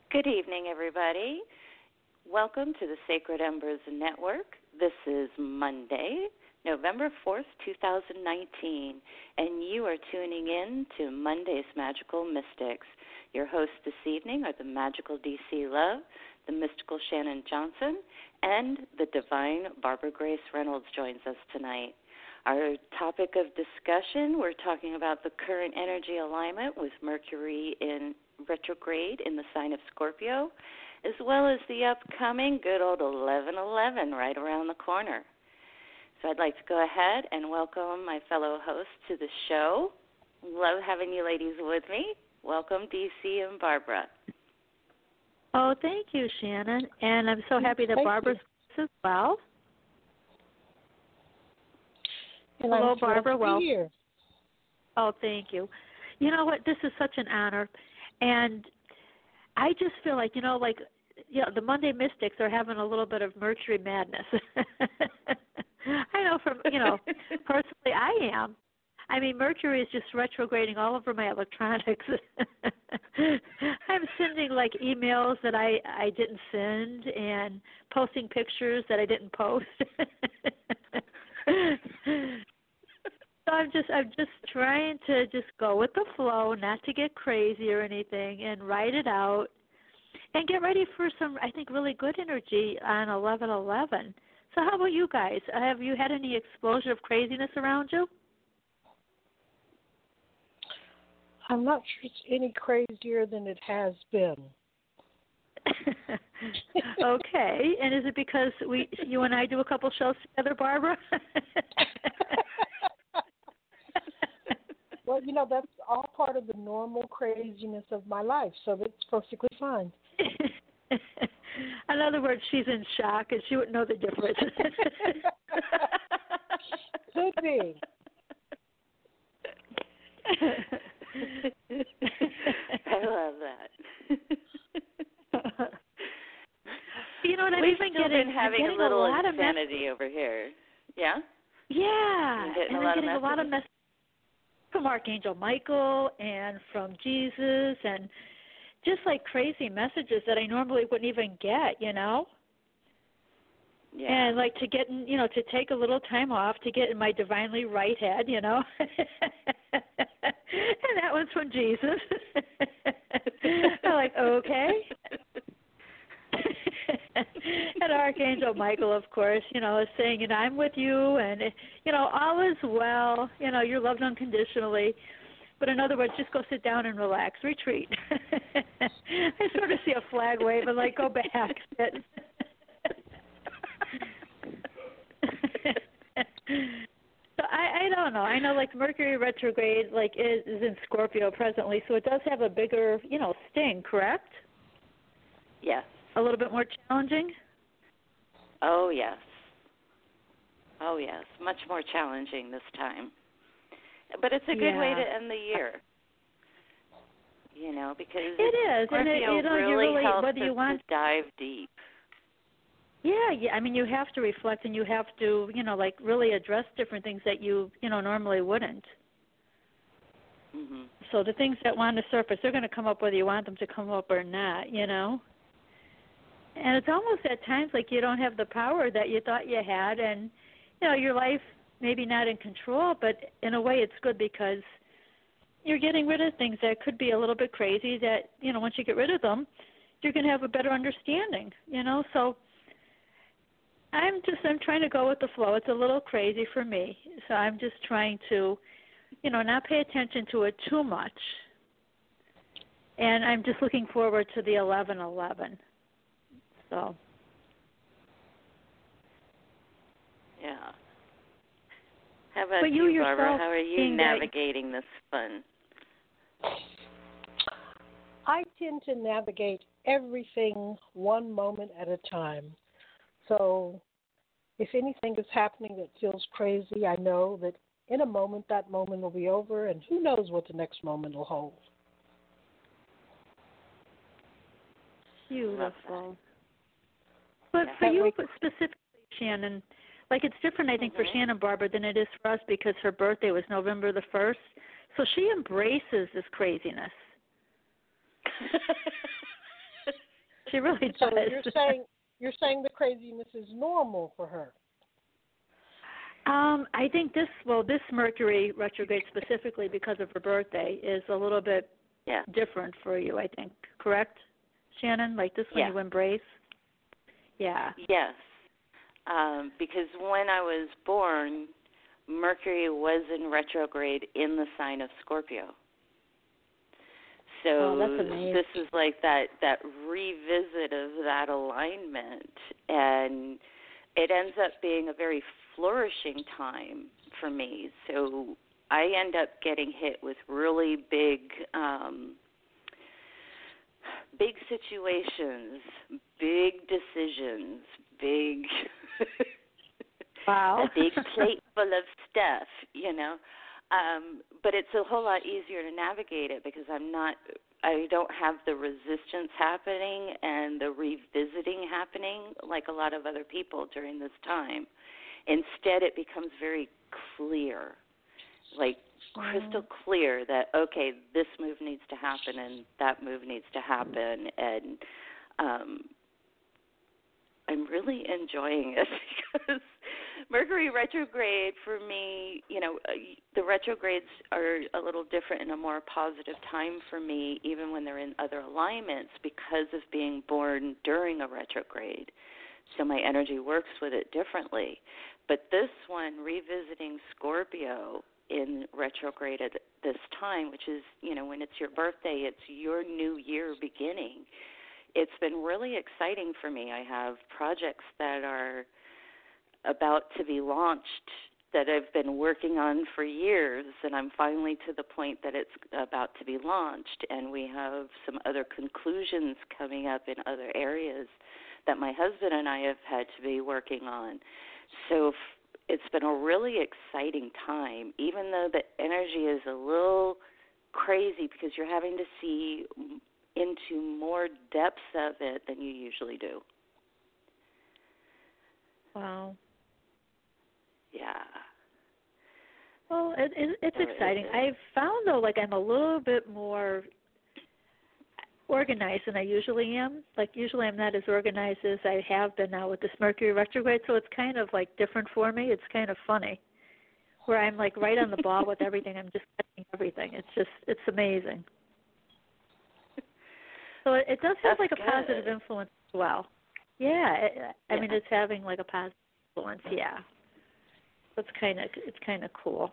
Good evening, everybody. Welcome to the Sacred Embers Network. This is Monday, November 4th, 2019, and you are tuning in to Monday's Magical Mystics. Your hosts this evening are the Magical DC Love, the Mystical Shannon Johnson, and the Divine Barbara Grace Reynolds joins us tonight. Our topic of discussion, we're talking about the current energy alignment with Mercury in retrograde in the sign of Scorpio, as well as the upcoming good old 11/11 right around the corner. So I'd like to go ahead and welcome my fellow hosts to the show. Love having you ladies with me. Welcome, DC and Barbara. Oh, thank you, Shannon. And I'm so happy that Barbara's as well. And hello, I'm Barbara. Well, here. Oh, thank you. You know what? This is such an honor. And I just feel like, the Monday Mystics are having a little bit of Mercury madness. I know personally I am. I mean, Mercury is just retrograding all over my electronics. I'm sending, emails that I didn't send and posting pictures that I didn't post. So I'm just trying to just go with the flow, not to get crazy or anything, and write it out and get ready for some, I think, really good energy on 11/11. So how about you guys? Have you had any explosion of craziness around you? I'm not sure it's any crazier than it has been. Okay. And is it because you and I do a couple shows together, Barbara? Well, that's all part of the normal craziness of my life, so it's perfectly fine. In other words, she's in shock and she wouldn't know the difference. Could be. I love that. You know what? We've still been having a little insanity over here. Yeah? Yeah. I'm getting a lot of messages from Archangel Michael and from Jesus, and just crazy messages that I normally wouldn't even get, Yeah. And to get in, to take a little time off to get in my divinely right head, And that one's from Jesus. I'm like, okay. And Archangel Michael, of course, is saying, I'm with you, and, all is well, you're loved unconditionally. But in other words, just go sit down and relax, retreat. I sort of see a flag wave and go back, sit. So I don't know. I know Mercury retrograde is in Scorpio presently, so it does have a bigger, sting, correct? Yes. A little bit more challenging? Oh, yes. Oh, yes. Much more challenging this time. But it's a good way to end the year. Because it is. Scorpio and really helps whether you want to dive deep. Yeah. I mean, you have to reflect and you have to, really address different things that you, normally wouldn't. Mm-hmm. So the things that want to surface, they're going to come up whether you want them to come up or not, And it's almost at times like you don't have the power that you thought you had, and, your life maybe not in control, but in a way it's good because you're getting rid of things that could be a little bit crazy that, once you get rid of them, you're going to have a better understanding, So I'm trying to go with the flow. It's a little crazy for me, so I'm just trying to, not pay attention to it too much. And I'm just looking forward to the 11/11. So. Yeah. How about you Barbara? yourself, how are you navigating this fun? I tend to navigate everything one moment at a time. So if anything is happening that feels crazy, I know that in a moment, that moment will be over, and who knows what the next moment will hold. Beautiful. But for you specifically, Shannon, it's different, I think, for Shannon Barbara than it is for us because her birthday was November the 1st. So she embraces this craziness. She really does. So you're saying the craziness is normal for her. I think this Mercury retrograde specifically because of her birthday is a little bit different for you, I think. Correct, Shannon? Like this one you embrace? Yeah. Yes. Because when I was born, Mercury was in retrograde in the sign of Scorpio. So that's amazing. This is like that revisit of that alignment, and it ends up being a very flourishing time for me. So I end up getting hit with really big situations, big decisions, big wow. a big plate full of stuff, you know. But it's a whole lot easier to navigate it because I don't have the resistance happening and the revisiting happening like a lot of other people during this time. Instead, it becomes very clear, like crystal clear that, okay, this move needs to happen and that move needs to happen. And I'm really enjoying it because Mercury retrograde for me, you know, the retrogrades are a little different and a more positive time for me, even when they're in other alignments because of being born during a retrograde. So my energy works with it differently. But this one, revisiting Scorpio in retrograde at this time, which is, you know, when it's your birthday, it's your new year beginning. It's been really exciting for me. I have projects that are about to be launched that I've been working on for years, and I'm finally to the point that it's about to be launched, and we have some other conclusions coming up in other areas that my husband and I have had to be working on. So it's been a really exciting time, even though the energy is a little crazy because you're having to see into more depths of it than you usually do. Wow. Yeah. Well, it's exciting. I've found, though, like I'm a little bit more organized than I usually am. Like usually I'm not as organized as I have been now with this Mercury retrograde, so it's kind of like different for me. It's kind of funny where I'm like right on the ball with everything. I'm just getting everything. It's amazing. So it does have like a positive influence as well. Yeah, I mean it's having like a positive influence. Yeah, it's kind of cool.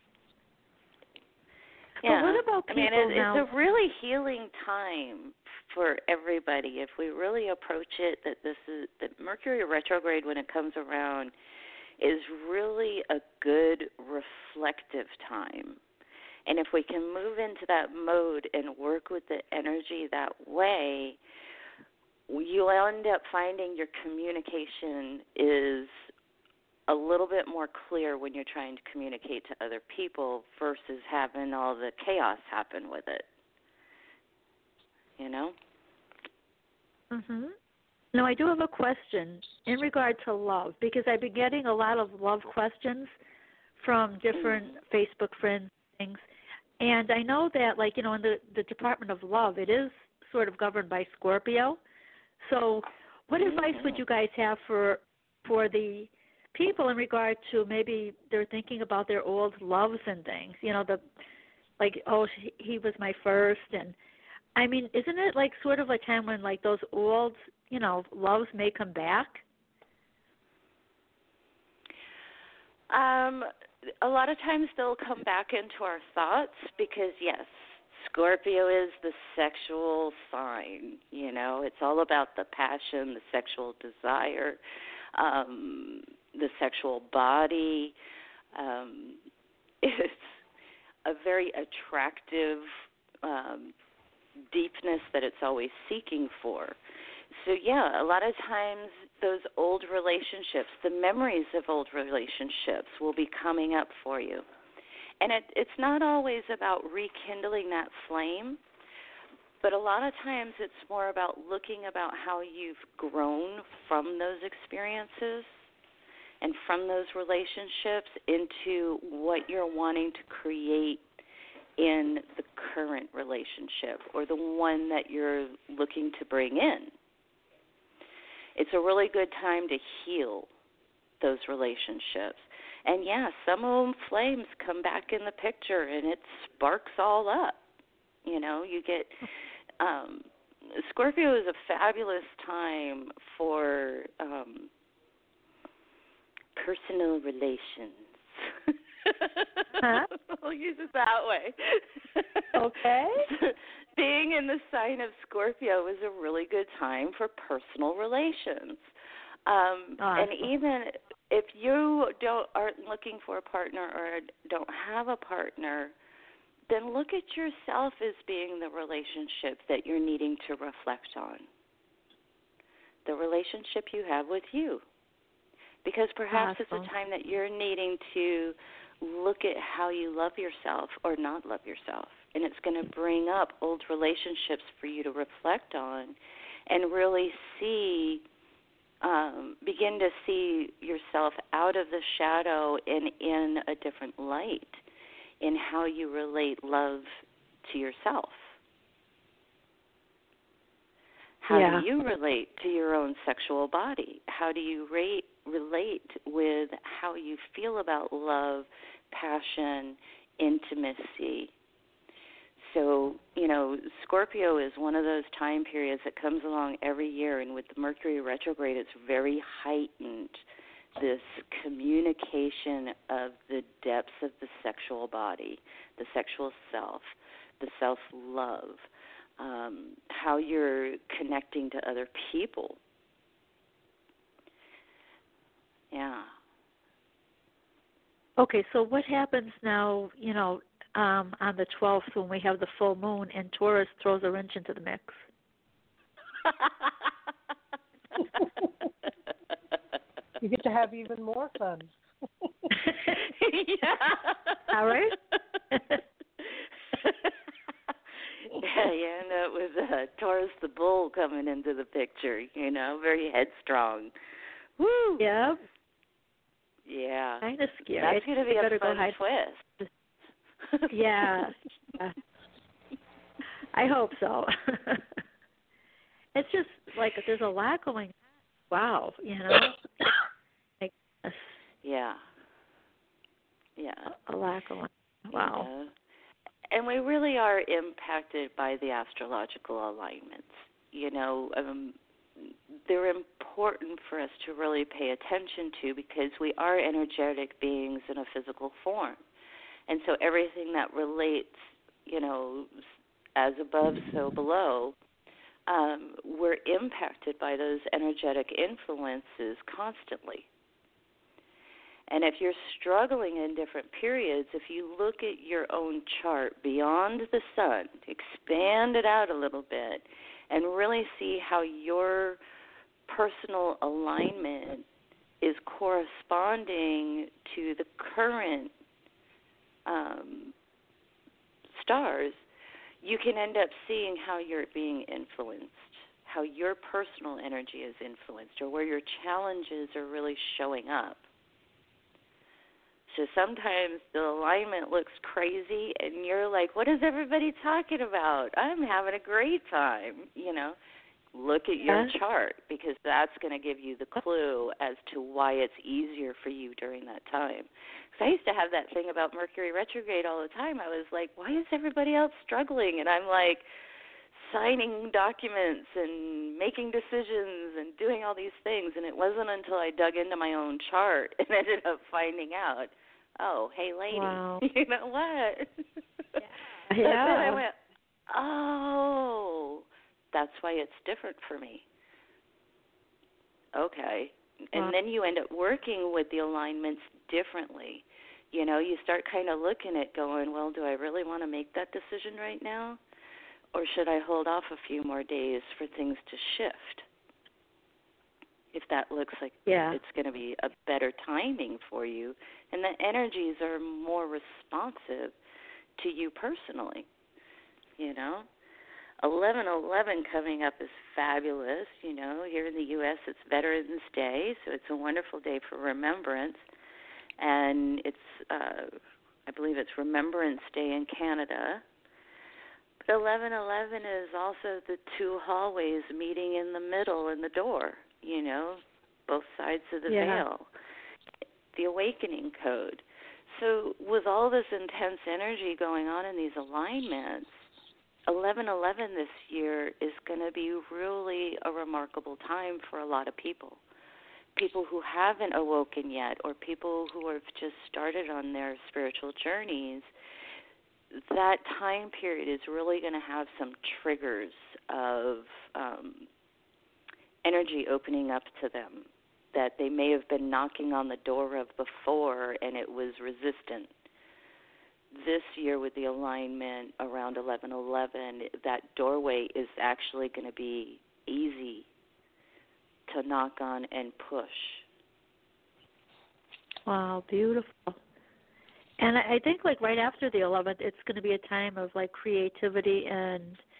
Yeah, but what about people now? It's a really healing time for everybody if we really approach it. That Mercury retrograde when it comes around is really a good reflective time. And if we can move into that mode and work with the energy that way, you'll end up finding your communication is a little bit more clear when you're trying to communicate to other people versus having all the chaos happen with it. You know? Mhm. Now, I do have a question in regard to love because I've been getting a lot of love questions from different Facebook friends and things. And I know that, like, you know, in the Department of Love, it is sort of governed by Scorpio. So what advice would you guys have for the people in regard to maybe they're thinking about their old loves and things, you know, he was my first. And, I mean, isn't it like sort of a time when, like, those old, you know, loves may come back? A lot of times they'll come back into our thoughts because, yes, Scorpio is the sexual sign, you know. It's all about the passion, the sexual desire, the sexual body. It's a very attractive deepness that it's always seeking for. So, yeah, a lot of times those old relationships, the memories of old relationships will be coming up for you. And it's not always about rekindling that flame, but a lot of times it's more about looking about how you've grown from those experiences and from those relationships into what you're wanting to create in the current relationship or the one that you're looking to bring in, It's a really good time to heal those relationships. And yeah, some of them flames come back in the picture and it sparks all up. You know, you get Scorpio is a fabulous time for personal relations. Huh? I'll use it that way. Okay. Being in the sign of Scorpio is a really good time for personal relations. Awesome. And even if you aren't looking for a partner or don't have a partner, then look at yourself as being the relationship that you're needing to reflect on. The relationship you have with you. Because perhaps Awesome. it's a time that you're needing to look at how you love yourself or not love yourself. And it's going to bring up old relationships for you to reflect on and really see, begin to see yourself out of the shadow and in a different light in how you relate love to yourself. How do you relate to your own sexual body? How do you relate with how you feel about love, passion, intimacy? So, you know, Scorpio is one of those time periods that comes along every year, and with the Mercury retrograde, it's very heightened, this communication of the depths of the sexual body, the sexual self, the self-love, how you're connecting to other people. Yeah. Okay, so what happens now, you know, on the 12th when we have the full moon and Taurus throws a wrench into the mix? You get to have even more fun. Yeah. All right. Yeah, you end up with Taurus the bull coming into the picture, you know, very headstrong. Woo! Yeah. Yeah. Kind of scary. That's going to be a fun twist. Yeah. I hope so. It's just like there's a lot going on. Wow, you know? Like, yeah. Yeah. A lot going on. Wow. Yeah. And we really are impacted by the astrological alignments. You know, they're important for us to really pay attention to because we are energetic beings in a physical form. And so everything that relates, you know, as above, so below, we're impacted by those energetic influences constantly. And if you're struggling in different periods, if you look at your own chart beyond the sun, expand it out a little bit, and really see how your personal alignment is corresponding to the current stars, you can end up seeing how you're being influenced, how your personal energy is influenced, or where your challenges are really showing up. So sometimes the alignment looks crazy, and you're like, what is everybody talking about? I'm having a great time, you know. Look at your chart, because that's going to give you the clue as to why it's easier for you during that time. Because I used to have that thing about Mercury retrograde all the time. I was like, why is everybody else struggling? And I'm like signing documents and making decisions and doing all these things. And it wasn't until I dug into my own chart and ended up finding out, oh, hey, lady, wow. you know what? Yeah. And then I went, oh, that's why it's different for me. Okay. And then you end up working with the alignments differently. You know, you start kind of looking at going, well, do I really want to make that decision right now? Or should I hold off a few more days for things to shift? If that looks like it's going to be a better timing for you, and the energies are more responsive to you personally, you know. 11/11 coming up is fabulous, you know. Here in the U.S., it's Veterans Day, so it's a wonderful day for remembrance. And it's, I believe it's Remembrance Day in Canada. 11:11 is also the two hallways meeting in the middle in the door, both sides of the veil. The awakening code. So with all this intense energy going on in these alignments, 11:11 this year is going to be really a remarkable time for a lot of people. People who haven't awoken yet, or people who have just started on their spiritual journeys. That time period is really going to have some triggers of energy opening up to them that they may have been knocking on the door of before and it was resistant. This year with the alignment around 11:11, that doorway is actually going to be easy to knock on and push. Wow, beautiful. And I think right after the 11th, it's going to be a time of creativity and,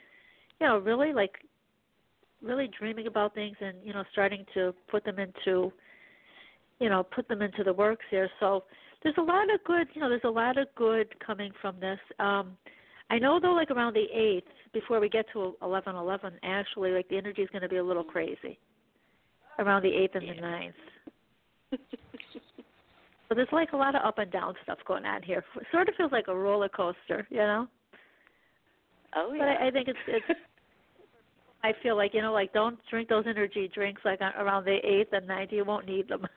really dreaming about things and, starting to put them into the works here. So there's a lot of good, there's a lot of good coming from this. I know though, around the 8th, before we get to 11:11, actually, the energy is going to be a little crazy around the 8th and the 9th. So there's a lot of up and down stuff going on here. It sort of feels like a roller coaster, Oh, yeah. But I think it's I feel don't drink those energy drinks around the 8th and 9th. You won't need them.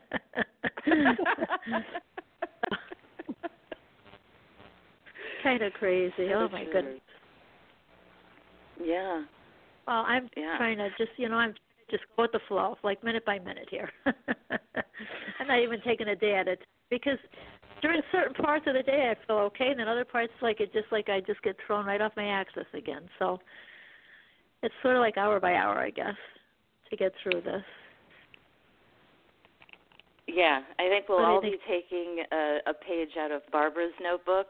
Kind of crazy. Oh, my goodness. Yeah. Well, I'm trying to I'm just go with the flow, minute by minute here. I'm not even taking a day at it because during certain parts of the day I feel okay, and then other parts I just get thrown right off my axis again. So it's sort of hour by hour, I guess, to get through this. Yeah, I think we'll all be taking a page out of Barbara's notebook.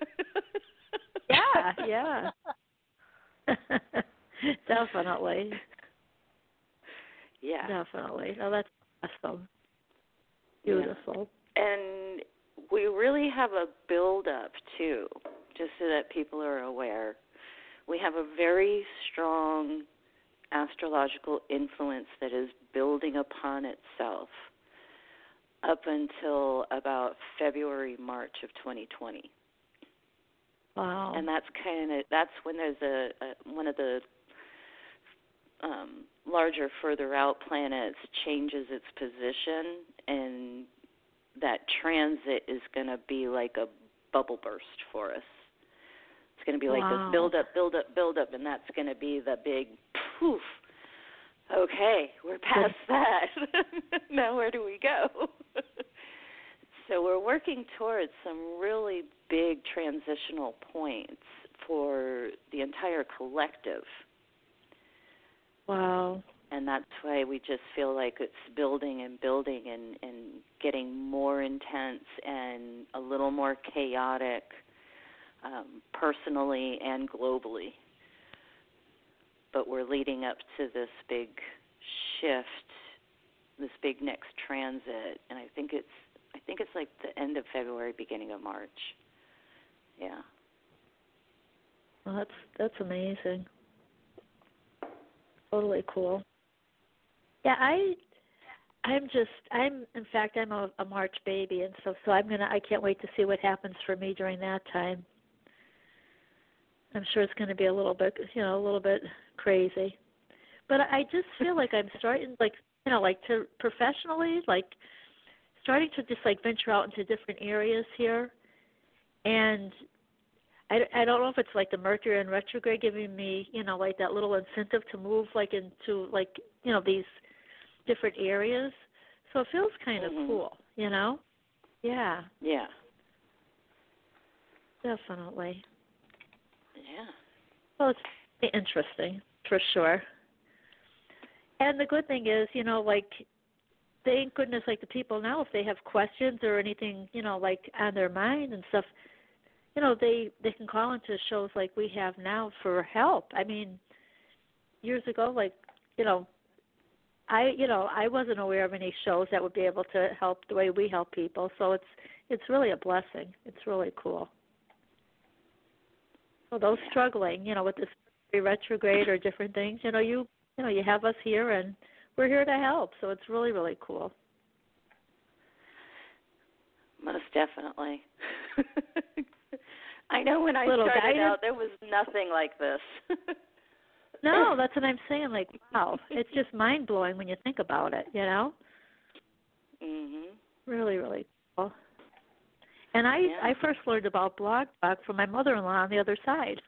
Yeah. Definitely. Yeah. Definitely. Oh, that's awesome. Beautiful. Yeah. And we really have a build-up, too, just so that people are aware. We have a very strong astrological influence that is building upon itself up until about February, March of 2020. Wow. And that's when there's one of the larger, further out planets changes its position, and that transit is going to be like a bubble burst for us. It's going to be like this build up, and that's going to be the big poof. Okay, we're past that. Now where do we go? So we're working towards some really big transitional points for the entire collective. Wow. And that's why we just feel like it's building and building and getting more intense and a little more chaotic, personally and globally. But we're leading up to this big shift, this big next transit, and I think it's like the end of February, beginning of March. Yeah. Well, that's amazing. Totally cool. Yeah, I'm a March baby, and so I can't wait to see what happens for me during that time. I'm sure it's going to be a little bit crazy, but I just feel like I'm starting, to professionally, starting to just venture out into different areas here, and I don't know if it's the Mercury in retrograde giving me, that little incentive to move into these different areas. So it feels kind of cool, Yeah. Yeah. Definitely. Yeah. Well, it's interesting for sure. And the good thing is, thank goodness, the people now, if they have questions or anything, on their mind and stuff, they can call into shows like we have now for help. I mean, years ago, I wasn't aware of any shows that would be able to help the way we help people. So it's really a blessing. It's really cool. So those struggling, with this retrograde or different things, you have us here, and we're here to help. So it's really, really cool. Most definitely. I know when I Little started guidance. out, there was nothing like this. No, that's what I'm saying. Like, wow, it's just mind blowing when you think about it. Mhm. Really, really cool. And I first learned about Blog Talk from my mother-in-law on the other side.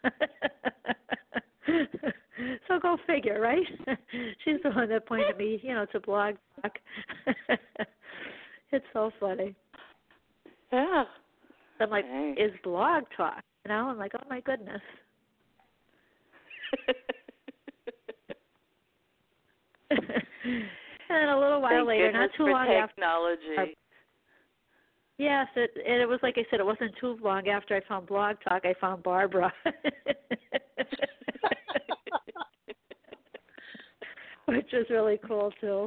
So go figure, right? She's the one that pointed me, to Blog Talk. It's so funny. Yeah. I'm like, is Blog Talk? I'm like, oh my goodness. And a little while Thank later, not too long technology. after. Yes, it was like I said, it wasn't too long after I found Blog Talk, I found Barbara. Which was really cool, too.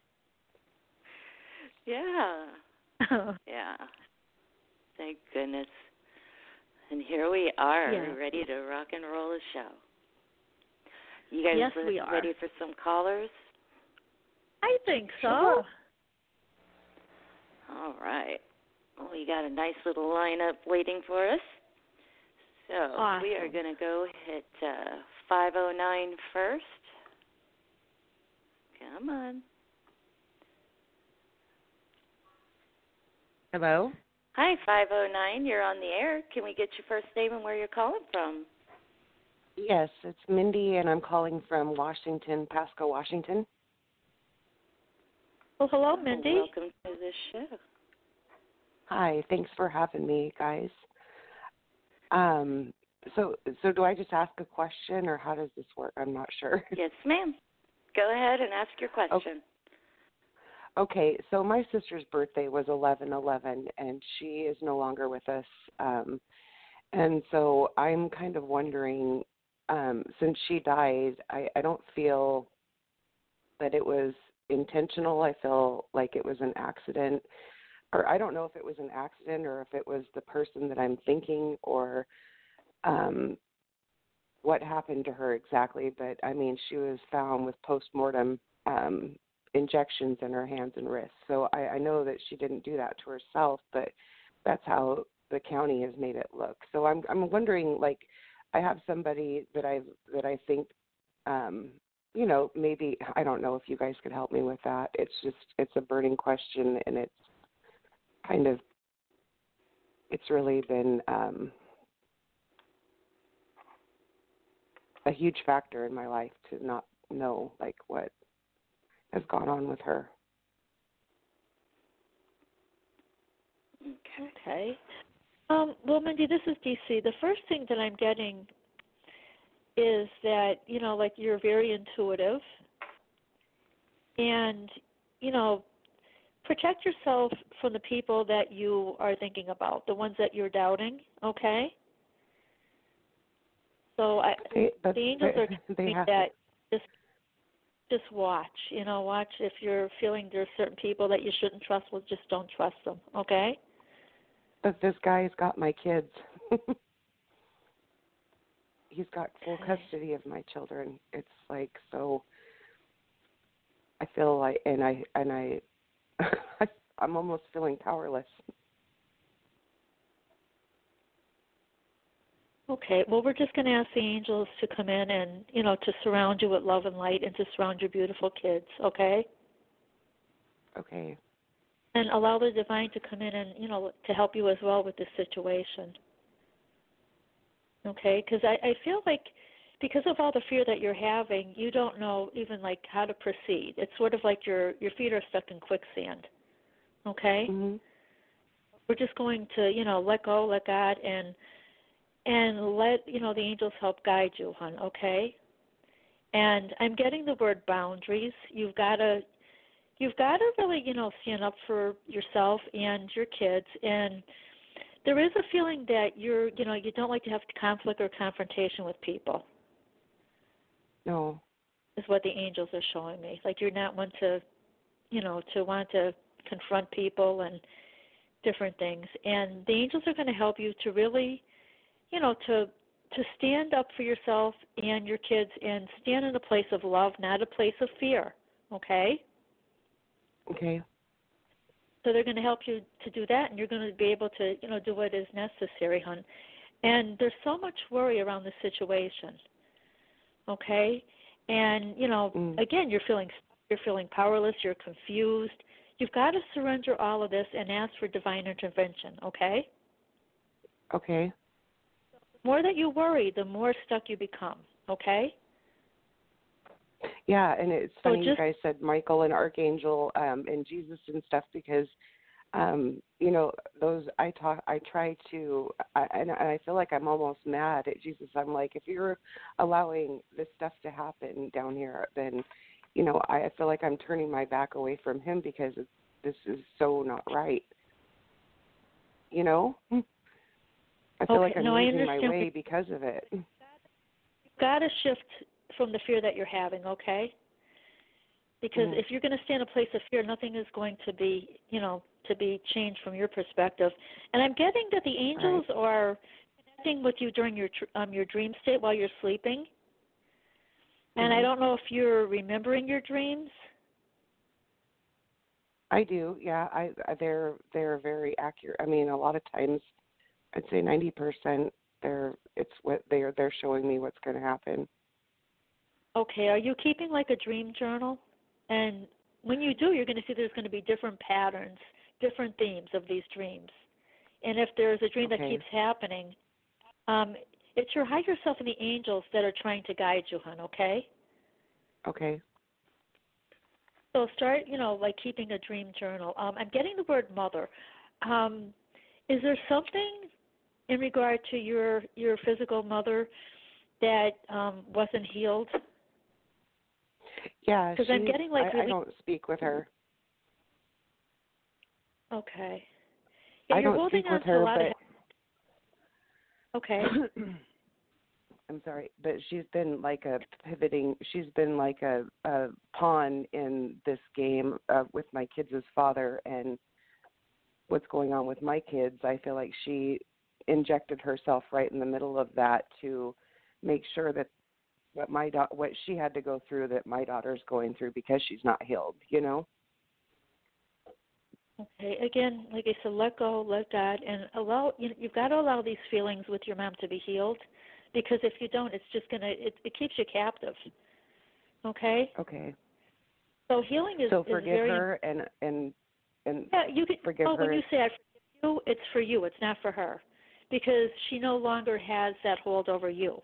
Yeah. Oh. Yeah. Thank goodness. And here we are, Yeah. ready to rock and roll a show. You guys Yes, we are. ready for some callers? I think so. Sure. All right. Well, we got a nice little lineup waiting for us. So Awesome. we are going to go hit 509 first. Come on. Hello? Hi, 509. You're on the air. Can we get your first name and where you're calling from? Yes, it's Mindy, and I'm calling from Washington, Pasco, Washington. Well, hello, Mindy. Welcome to the show. Hi, thanks for having me, guys. So do I just ask a question, or how does this work? I'm not sure. Yes, ma'am. Go ahead and ask your question. Okay, so my sister's birthday was 11/11, and she is no longer with us. And so I'm kind of wondering, since she died, I don't feel that it was intentional. I feel like it was an accident. Or I don't know if it was an accident or if it was the person that I'm thinking or what happened to her exactly. But, I mean, she was found with postmortem injections in her hands and wrists. So I know that she didn't do that to herself, but that's how the county has made it look. So I'm wondering, like, I have somebody that I think, maybe, I don't know if you guys could help me with that. It's a burning question, and it's really been a huge factor in my life to not know, like, what has gone on with her. Okay. Well, Mindy, this is DC. The first thing that I'm getting is that, like you're very intuitive and, protect yourself from the people that you are thinking about, the ones that you're doubting, okay? So the angels are telling me that just watch, watch if you're feeling there's certain people that you shouldn't trust, well, just don't trust them, okay? But this guy's got my kids. He's got full custody of my children. It's like, so I feel like, and I'm almost feeling powerless. Okay, well, we're just going to ask the angels to come in and, to surround you with love and light and to surround your beautiful kids, okay? Okay. And allow the divine to come in and, to help you as well with this situation. Okay, because I feel like because of all the fear that you're having, you don't know even, like, how to proceed. It's sort of like your feet are stuck in quicksand, okay? Mm-hmm. We're just going to, let go, let God, and let, the angels help guide you, hon, okay? And I'm getting the word boundaries. You've got to really, stand up for yourself and your kids. And there is a feeling that you don't like to have conflict or confrontation with people. No. Is what the angels are showing me. Like you're not one to, to want to confront people and different things. And the angels are going to help you to really, to to stand up for yourself and your kids and stand in a place of love, not a place of fear, okay? Okay. So they're going to help you to do that, and you're going to be able to, do what is necessary, hon. And there's so much worry around the situation, okay? And, again, you're feeling powerless, you're confused. You've got to surrender all of this and ask for divine intervention, okay? Okay. The more that you worry, the more stuck you become, okay? Yeah, and it's funny you just, guys said Michael and Archangel and Jesus and stuff because those I try to and I feel like I'm almost mad at Jesus. I'm like, if you're allowing this stuff to happen down here, then I feel like I'm turning my back away from him because this is so not right. I feel like I'm losing my way because of it. You've got to shift from the fear that you're having, okay? Because if you're going to stay in a place of fear, nothing is going to be, to be changed from your perspective. And I'm getting that the angels are connecting with you during your dream state while you're sleeping. And I don't know if you're remembering your dreams. I do, yeah. They're very accurate. I mean, a lot of times, I'd say 90%. They're showing me what's going to happen. Okay, are you keeping like a dream journal? And when you do, you're going to see there's going to be different patterns, different themes of these dreams. And if there's a dream that keeps happening, it's your higher self and the angels that are trying to guide you, hon, okay? Okay. So start, like keeping a dream journal. I'm getting the word mother. Is there something in regard to your physical mother that wasn't healed? Yeah, because I'm getting like really. I don't speak with her. Okay. Yeah, I you're don't holding speak on with to her, a lot but. of. Okay. I'm sorry, but she's been like she's been like a pawn in this game with my kids' father and what's going on with my kids. I feel like she injected herself right in the middle of that to make sure that what she had to go through that my daughter's going through because she's not healed, Okay. Again, like I said, let go, let God, and allow. You've got to allow these feelings with your mom to be healed, because if you don't, it's just gonna. It keeps you captive. Okay. Okay. So healing is forgive very. her and yeah, you can. Forgive her. When you say I forgive you, it's for you. It's not for her, because she no longer has that hold over you.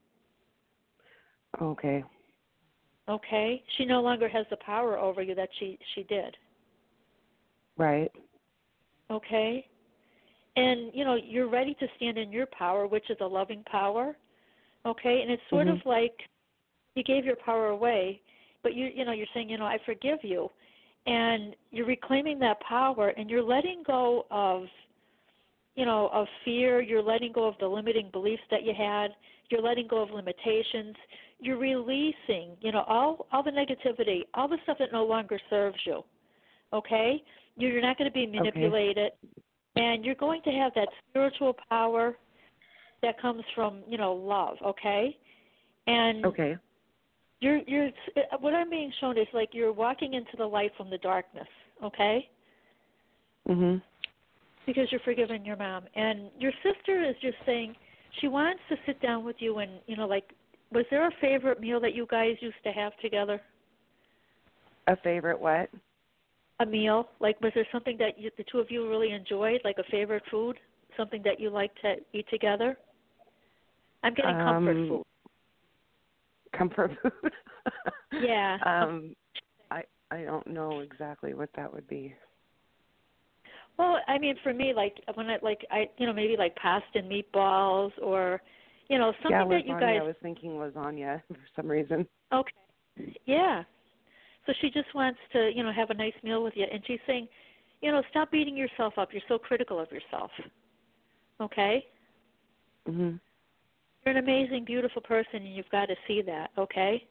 Okay. Okay. She no longer has the power over you that she did. Right. Okay. And, you're ready to stand in your power, which is a loving power. Okay. And it's sort of like you gave your power away, but you're saying, I forgive you. And you're reclaiming that power, and you're letting go of, of fear. You're letting go of the limiting beliefs that you had. You're letting go of limitations. You're releasing, all the negativity, all the stuff that no longer serves you. Okay? You're not going to be manipulated. Okay. And you're going to have that spiritual power that comes from, love, okay? And okay. You're what I'm being shown is like you're walking into the light from the darkness, okay? Mhm. Because you're forgiving your mom. And your sister is just saying she wants to sit down with you and, was there a favorite meal that you guys used to have together? A favorite what? A meal. Like, was there something that the two of you really enjoyed, like a favorite food, something that you like to eat together? I'm getting comfort food. Comfort food? Yeah. I don't know exactly what that would be. Well, I mean, for me, like when maybe like pasta and meatballs, or something that you guys. I was thinking lasagna for some reason. Okay. Yeah. So she just wants to, have a nice meal with you, and she's saying, stop beating yourself up. You're so critical of yourself. Okay? Mhm. You're an amazing, beautiful person, and you've got to see that, okay?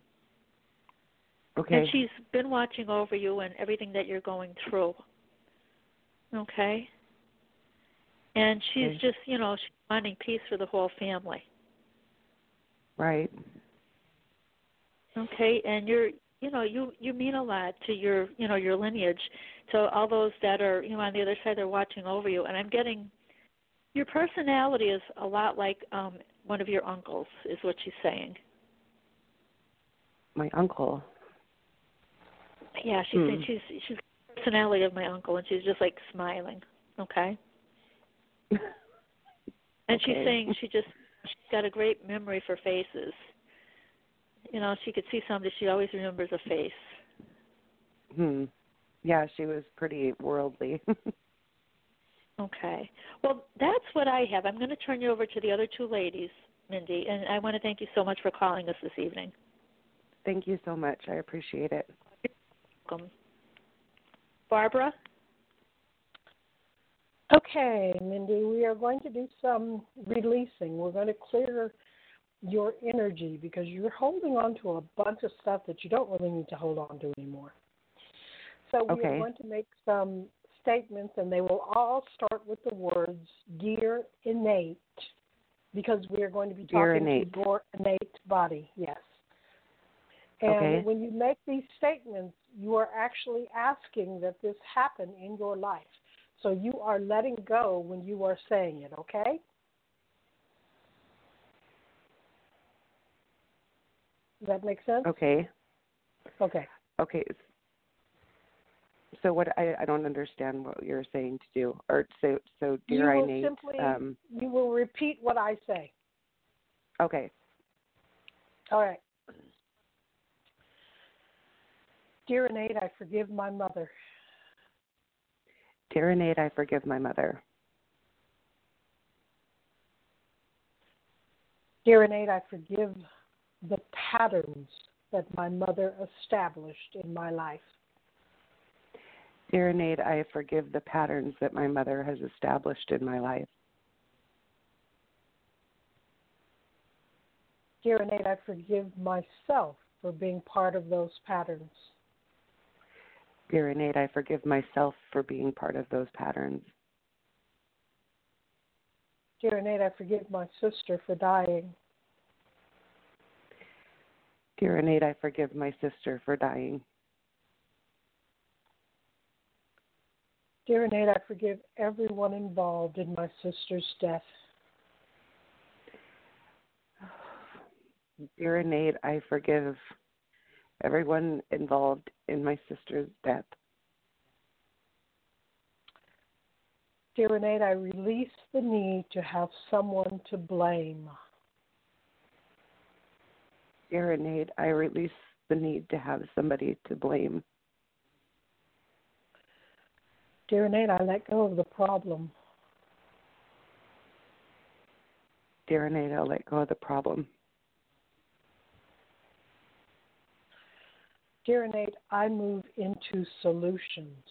Okay. And she's been watching over you and everything that you're going through. Okay? And she's just, she's wanting peace for the whole family. Right. Okay, and you mean a lot to your lineage, to all those that are on the other side. They're watching over you, and I'm getting your personality is a lot like one of your uncles, is what she's saying. My uncle. Yeah, she's saying she's the personality of my uncle, and she's just like smiling. Okay. And she's saying she's got a great memory for faces. She could see somebody, she always remembers a face. Yeah, she was pretty worldly. Okay. Well, that's what I have. I'm going to turn you over to the other two ladies, Mindy, and I want to thank you so much for calling us this evening. Thank you so much. I appreciate it. You're welcome. Barbara? Okay, Mindy, we are going to do some releasing. We're going to clear your energy because you're holding on to a bunch of stuff that you don't really need to hold on to anymore. So we are going to make some statements, and they will all start with the words "Dear Innate," because we are going to be talking to your innate body. Yes. And when you make these statements, you are actually asking that this happen in your life. So you are letting go when you are saying it, okay? Does that make sense? Okay. Okay. Okay. So what I don't understand what you're saying to do, or so dear innate. You will repeat what I say. Okay. All right. Dear innate, I forgive my mother. Dear innate, I forgive my mother. Dear innate, I forgive the patterns that my mother established in my life. Dear innate, I forgive the patterns that my mother has established in my life. Dear innate, I forgive myself for being part of those patterns. Dear innate, I forgive myself for being part of those patterns. Dear innate, I forgive my sister for dying. Dear innate, I forgive my sister for dying. Dear innate, I forgive everyone involved in my sister's death. Dear innate, I forgive everyone involved in my sister's death. Dear innate, I release the need to have someone to blame. Dear innate, I release the need to have somebody to blame. Dear innate, I let go of the problem. Dear innate, I'll let go of the problem. Dear innate, I move into solutions.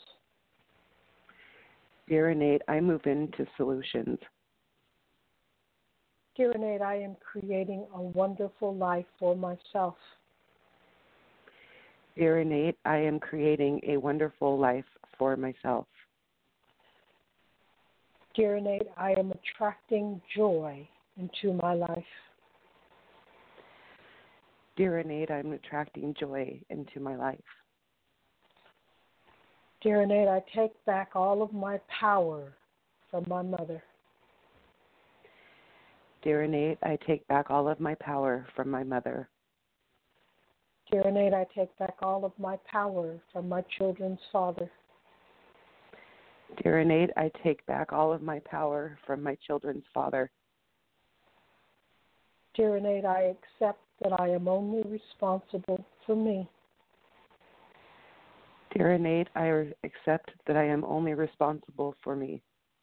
Dear innate, I move into solutions. Dear innate, I am creating a wonderful life for myself. Dear innate, I am creating a wonderful life for myself. Dear innate, I am attracting joy into my life. Dear innate, I'm attracting joy into my life. Dear innate, I take back all of my power from my mother. Dear innate, I take back all of my power from my mother. Dear innate, I take back all of my power from my children's father. Dear innate, I take back all of my power from my children's father. Dear innate, I accept that I am only responsible for me. Dear innate, I accept that I am only responsible for me.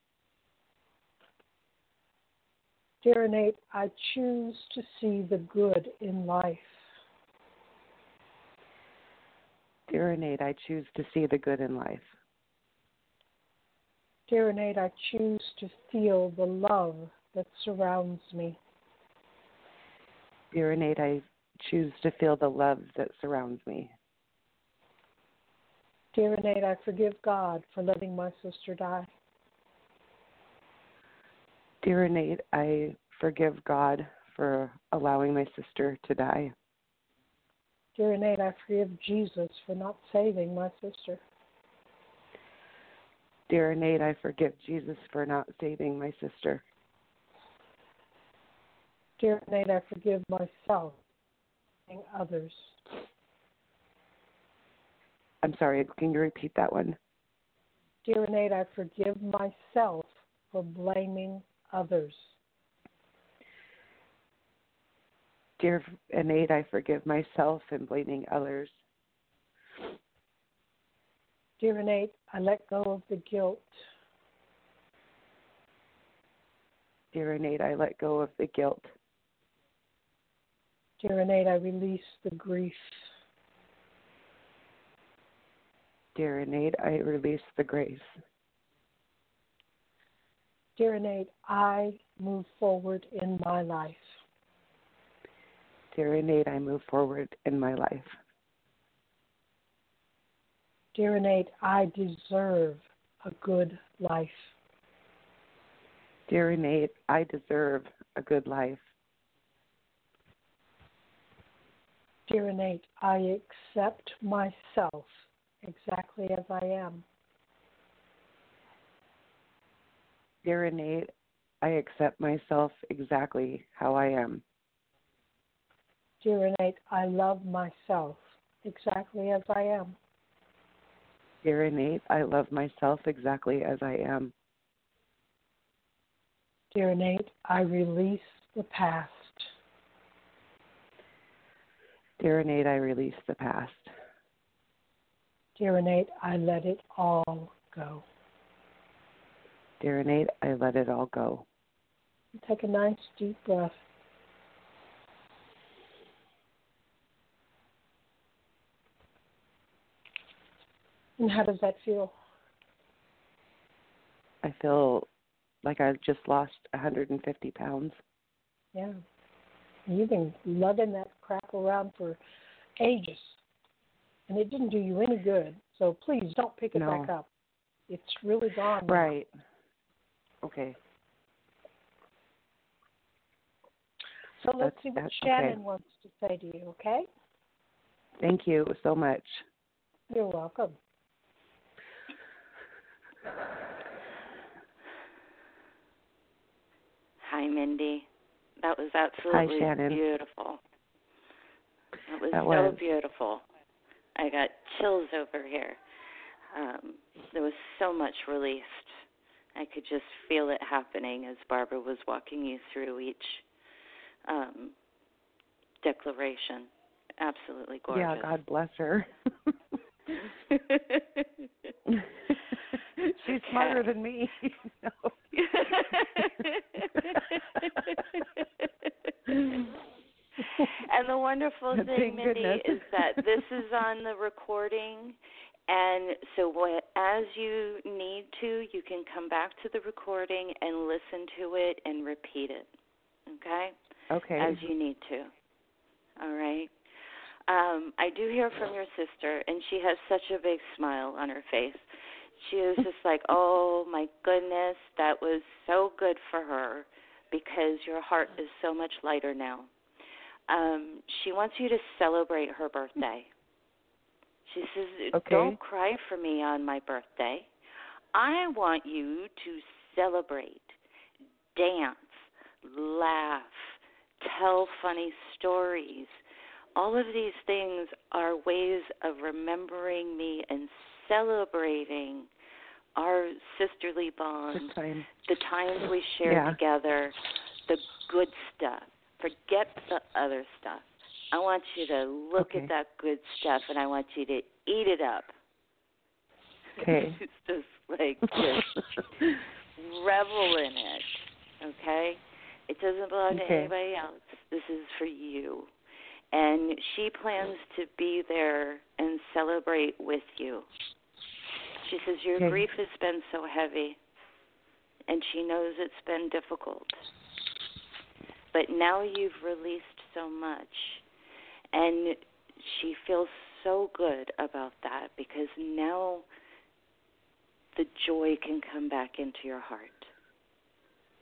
Dear innate, I choose to see the good in life. Dear innate, I choose to see the good in life. Dear innate, I choose to feel the love that surrounds me. Dear innate, I choose to feel the love that surrounds me. Dear innate, I forgive God for letting my sister die. Dear innate, I forgive God for allowing my sister to die. Dear Innate, I forgive Jesus for not saving my sister. Dear Innate, I forgive Jesus for not saving my sister. Dear Innate, I forgive myself and others. I'm sorry, can you repeat that one? Dear Innate, I forgive myself for blaming others. Dear Innate, I forgive myself and blaming others. Dear Innate, I let go of the guilt. Dear Innate, I let go of the guilt. Dear Innate, I release the grief. Dear Innate, I release the grace. Dear Innate, I move forward in my life. Dear Innate, I move forward in my life. Dear Innate, I deserve a good life. Dear Innate, I deserve a good life. Dear Innate, I accept myself exactly as I am. Dear Innate, I accept myself exactly how I am. Dear Innate, I love myself exactly as I am. Dear Innate, I love myself exactly as I am. Dear Innate, I release the past. Dear Innate, I release the past. Dear Innate, I let it all go. Dear Innate, I let it all go. Take a nice deep breath. And how does that feel? I feel like I've just lost 150 pounds. Yeah. You've been lugging that crap around for ages, and it didn't do you any good. So please don't pick it back up. It's really gone now. Right. Okay. So let's see what Shannon wants to say to you, okay? Thank you so much. You're welcome. Hi, Mindy. That was absolutely beautiful. That was so beautiful. I got chills over here. There was so much released. I could just feel it happening as Barbara was walking you through each declaration. Absolutely gorgeous. Yeah, God bless her. She's smarter than me. No. And the wonderful thing, Mindy, is that this is on the recording, and so as you need to, you can come back to the recording and listen to it and repeat it, okay? Okay. As you need to, all right? I do hear from your sister, and she has such a big smile on her face. She was just like, oh, my goodness, that was so good for her because your heart is so much lighter now. She wants you to celebrate her birthday. She says, don't cry for me on my birthday. I want you to celebrate, dance, laugh, tell funny stories. All of these things are ways of remembering me and celebrating our sisterly bond, the times we share together, the good stuff. Forget the other stuff. I want you to look at that good stuff, and I want you to eat it up. Okay. It's just like, just revel in it, okay? It doesn't belong to anybody else. This is for you. And she plans to be there and celebrate with you. She says, your grief has been so heavy, and she knows it's been difficult. But now you've released so much, and she feels so good about that because now the joy can come back into your heart.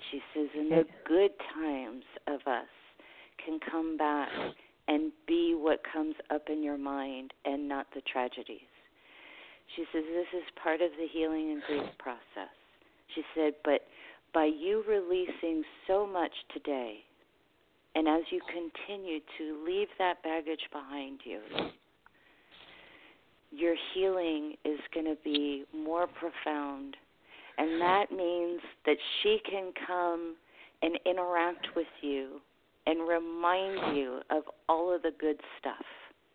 She says, and the good times of us can come back and be what comes up in your mind and not the tragedies. She says, this is part of the healing and grief process. She said, but by you releasing so much today, and as you continue to leave that baggage behind you, your healing is going to be more profound. And that means that she can come and interact with you and remind you of all of the good stuff.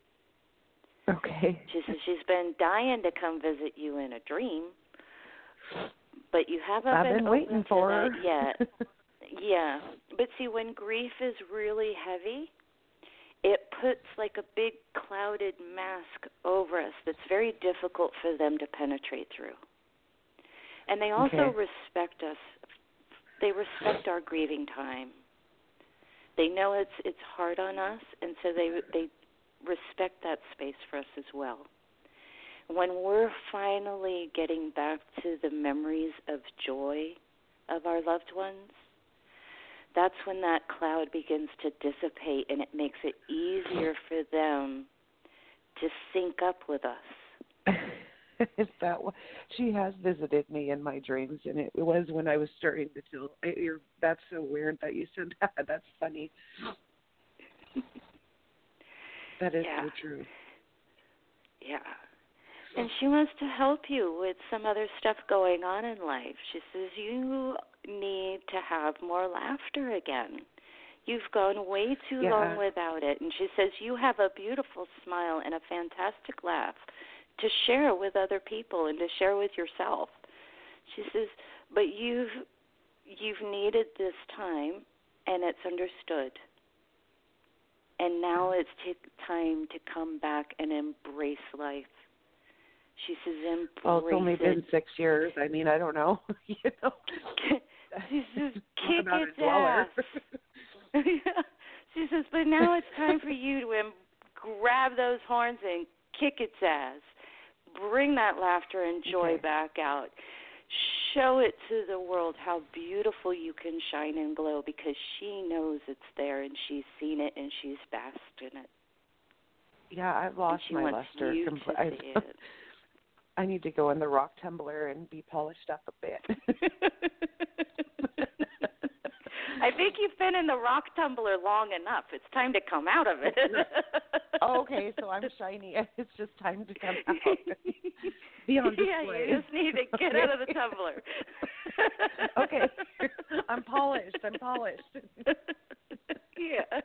Okay. She says she's been dying to come visit you in a dream, but you haven't been waiting for her yet. Yeah. But see, when grief is really heavy, it puts like a big clouded mask over us that's very difficult for them to penetrate through. And they also respect us. They respect our grieving time. They know it's hard on us, and so they respect that space for us as well. When we're finally getting back to the memories of joy of our loved ones, that's when that cloud begins to dissipate, and it makes it easier for them to sync up with us. Is that what she has visited me in my dreams, and it was when I was starting to feel. That's so weird that you said that. That's funny. That is so true. Yeah. And she wants to help you with some other stuff going on in life. She says you need to have more laughter again. You've gone way too long without it. And she says you have a beautiful smile and a fantastic laugh to share with other people and to share with yourself. She says, but you've needed this time, and it's understood. And now it's time to come back and embrace life. She says, embrace it. Well, it's only been 6 years. I mean, I don't know. You know. She says, kick its ass. She says, but now it's time for you to grab those horns and kick its ass. Bring that laughter and joy back out. Show it to the world how beautiful you can shine and glow, because she knows it's there and she's seen it and she's basked in it. Yeah, I've lost my luster. I need to go in the rock tumbler and be polished up a bit. I think you've been in the rock tumbler long enough. It's time to come out of it. Okay, so I'm shiny. It's just time to come out. Be on display. Yeah, you just need to get out of the tumbler. Okay, I'm polished. Yeah.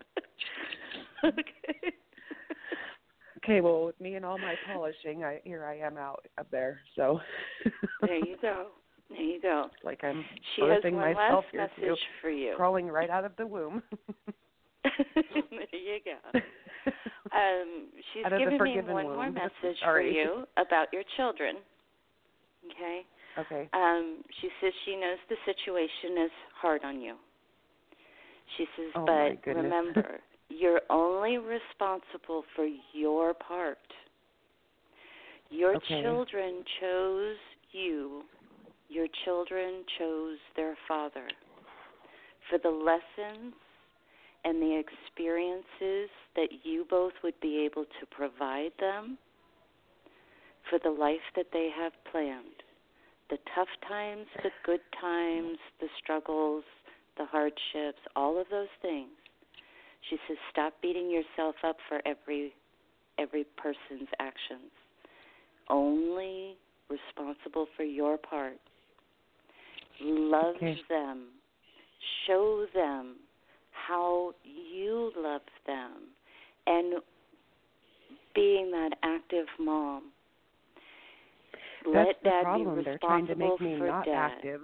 Okay. Okay, well, with me and all my polishing, here I am out up there. So there you go. There you go. It's like I'm birthing myself here message for you. Crawling right out of the womb. There you go. She's given me one more message for you about your children. Okay? Okay. She says she knows the situation is hard on you. She says, but remember, you're only responsible for your part. Your children chose you. Your children chose their father. For the lessons and the experiences that you both would be able to provide them, for the life that they have planned, the tough times, the good times, the struggles, the hardships, all of those things. She says, stop beating yourself up for every person's actions. Only responsible for your part. Love them. Show them how you love them. And being that active mom. That's Let the Dad problem. be They're trying to make responsible me for not Dad. active.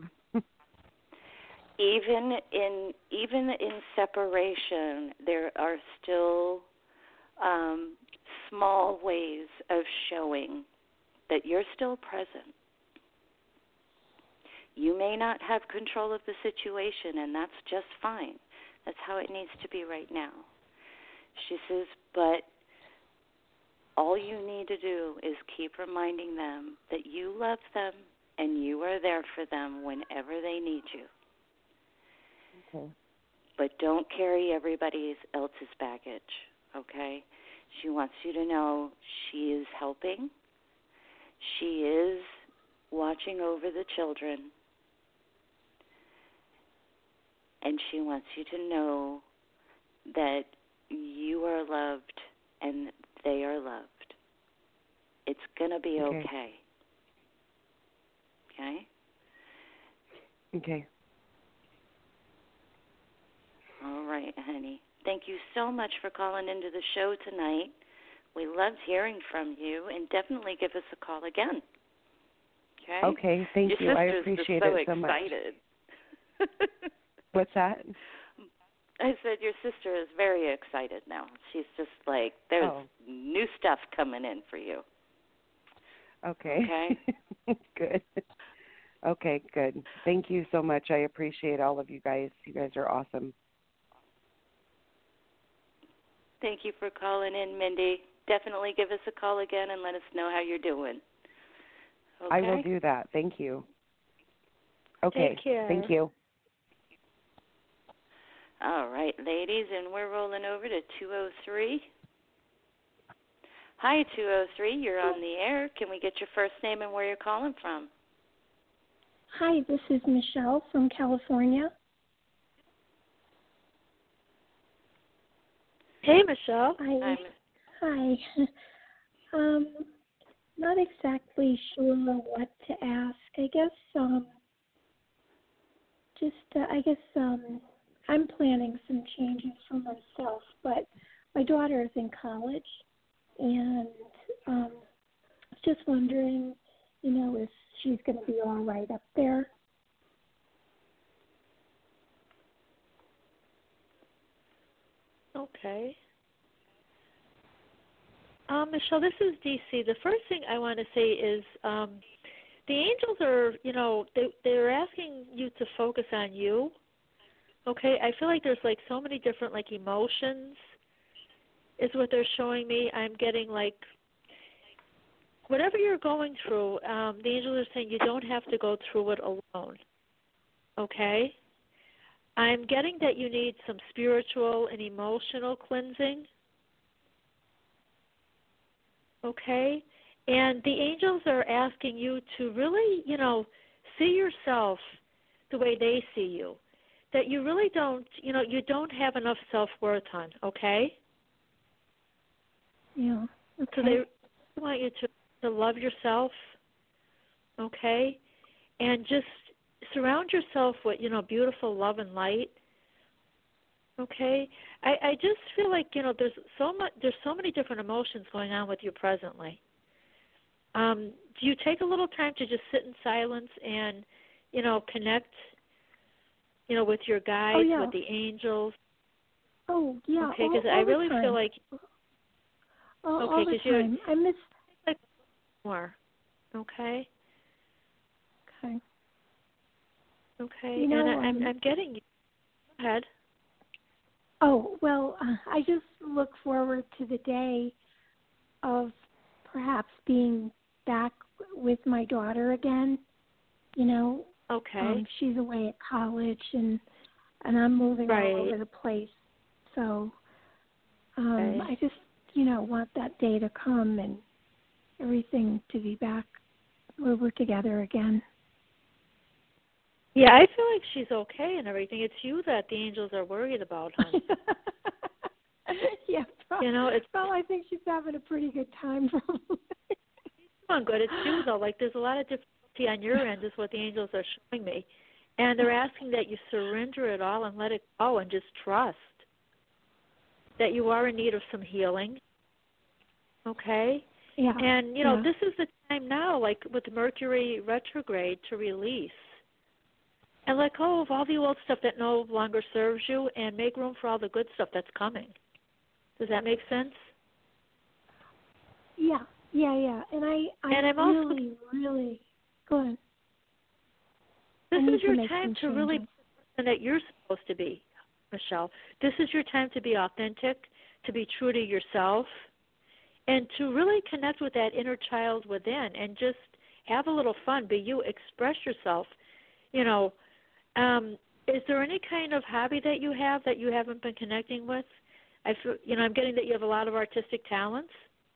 Even in separation, there are still small ways of showing that you're still present. You may not have control of the situation, and that's just fine. That's how it needs to be right now. She says, but all you need to do is keep reminding them that you love them and you are there for them whenever they need you. Okay. But don't carry everybody else's baggage, okay? She wants you to know she is helping. She is watching over the children. And she wants you to know that you are loved and they are loved. It's going to be okay. Okay? Okay. All right, honey. Thank you so much for calling into the show tonight. We loved hearing from you, and definitely give us a call again. Okay? Okay, thank you. I appreciate it so much. Excited. What's that? I said your sister is very excited now. She's just like, there's new stuff coming in for you. Okay. Good. Okay, good. Thank you so much. I appreciate all of you guys. You guys are awesome. Thank you for calling in, Mindy. Definitely give us a call again and let us know how you're doing. Okay? I will do that. Thank you. Okay. Take care. Thank you. All right, ladies, and we're rolling over to 203. Hi, 203. You're on the air. Can we get your first name and where you're calling from? Hi, this is Michelle from California. Hey, Michelle. Hi. Not exactly sure what to ask. I guess I'm planning some changes for myself, but my daughter is in college, and just wondering, if she's going to be all right up there. Okay. Michelle, this is DC. The first thing I want to say is the angels are, they're asking you to focus on you. Okay, I feel like there's like so many different like emotions is what they're showing me. I'm getting like whatever you're going through, the angels are saying you don't have to go through it alone. Okay? I'm getting that you need some spiritual and emotional cleansing. Okay? And the angels are asking you to really, see yourself the way they see you. That you really don't, you don't have enough self-worth, hon, okay? Yeah, okay. So they want you to love yourself, okay? And just surround yourself with, beautiful love and light, okay? I just feel like, there's so many different emotions going on with you presently. Do you take a little time to just sit in silence and, connect, with your guides, with the angels? Oh, yeah. Okay, because I really feel like... all the time. I miss... Like more. Okay? Okay. Okay, and I'm getting you. Go ahead. Oh, well, I just look forward to the day of perhaps being back with my daughter again. Okay. She's away at college, and I'm moving all over the place. So I just, want that day to come and everything to be back where we're together again. Yeah, I feel like she's okay and everything. It's you that the angels are worried about, hon. Yeah, I think she's having a pretty good time. Come on, good. It's you, though. Like, there's a lot of difficulty on your end is what the angels are showing me. And they're asking that you surrender it all and let it go and just trust that you are in need of some healing. Okay? Yeah. And, this is the time now, like with Mercury retrograde, to release. And let go of all the old stuff that no longer serves you and make room for all the good stuff that's coming. Does that make sense? Yeah. And I'm really, really good. This is your time to really be the person that you're supposed to be, Michelle. This is your time to be authentic, to be true to yourself, and to really connect with that inner child within and just have a little fun. Be you, express yourself. is there any kind of hobby that you have that you haven't been connecting with? I feel, I'm getting that you have a lot of artistic talents.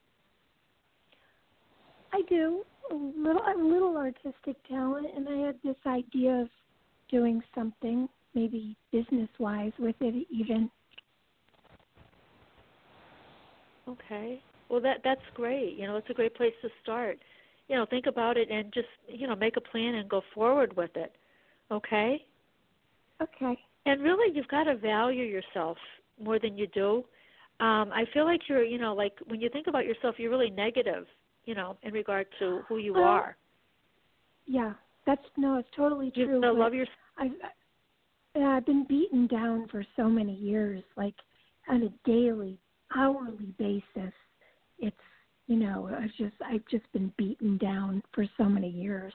I do. A little artistic talent, and I had this idea of doing something, maybe business-wise, with it even. Okay. Well, that's great. It's a great place to start. Think about it and just, make a plan and go forward with it. Okay? Okay. And really, you've got to value yourself more than you do. I feel like you're, like when you think about yourself, you're really negative, in regard to who you are. Yeah, it's totally true. You love yourself. I've been beaten down for so many years, like on a daily, hourly basis. It's, I've just been beaten down for so many years.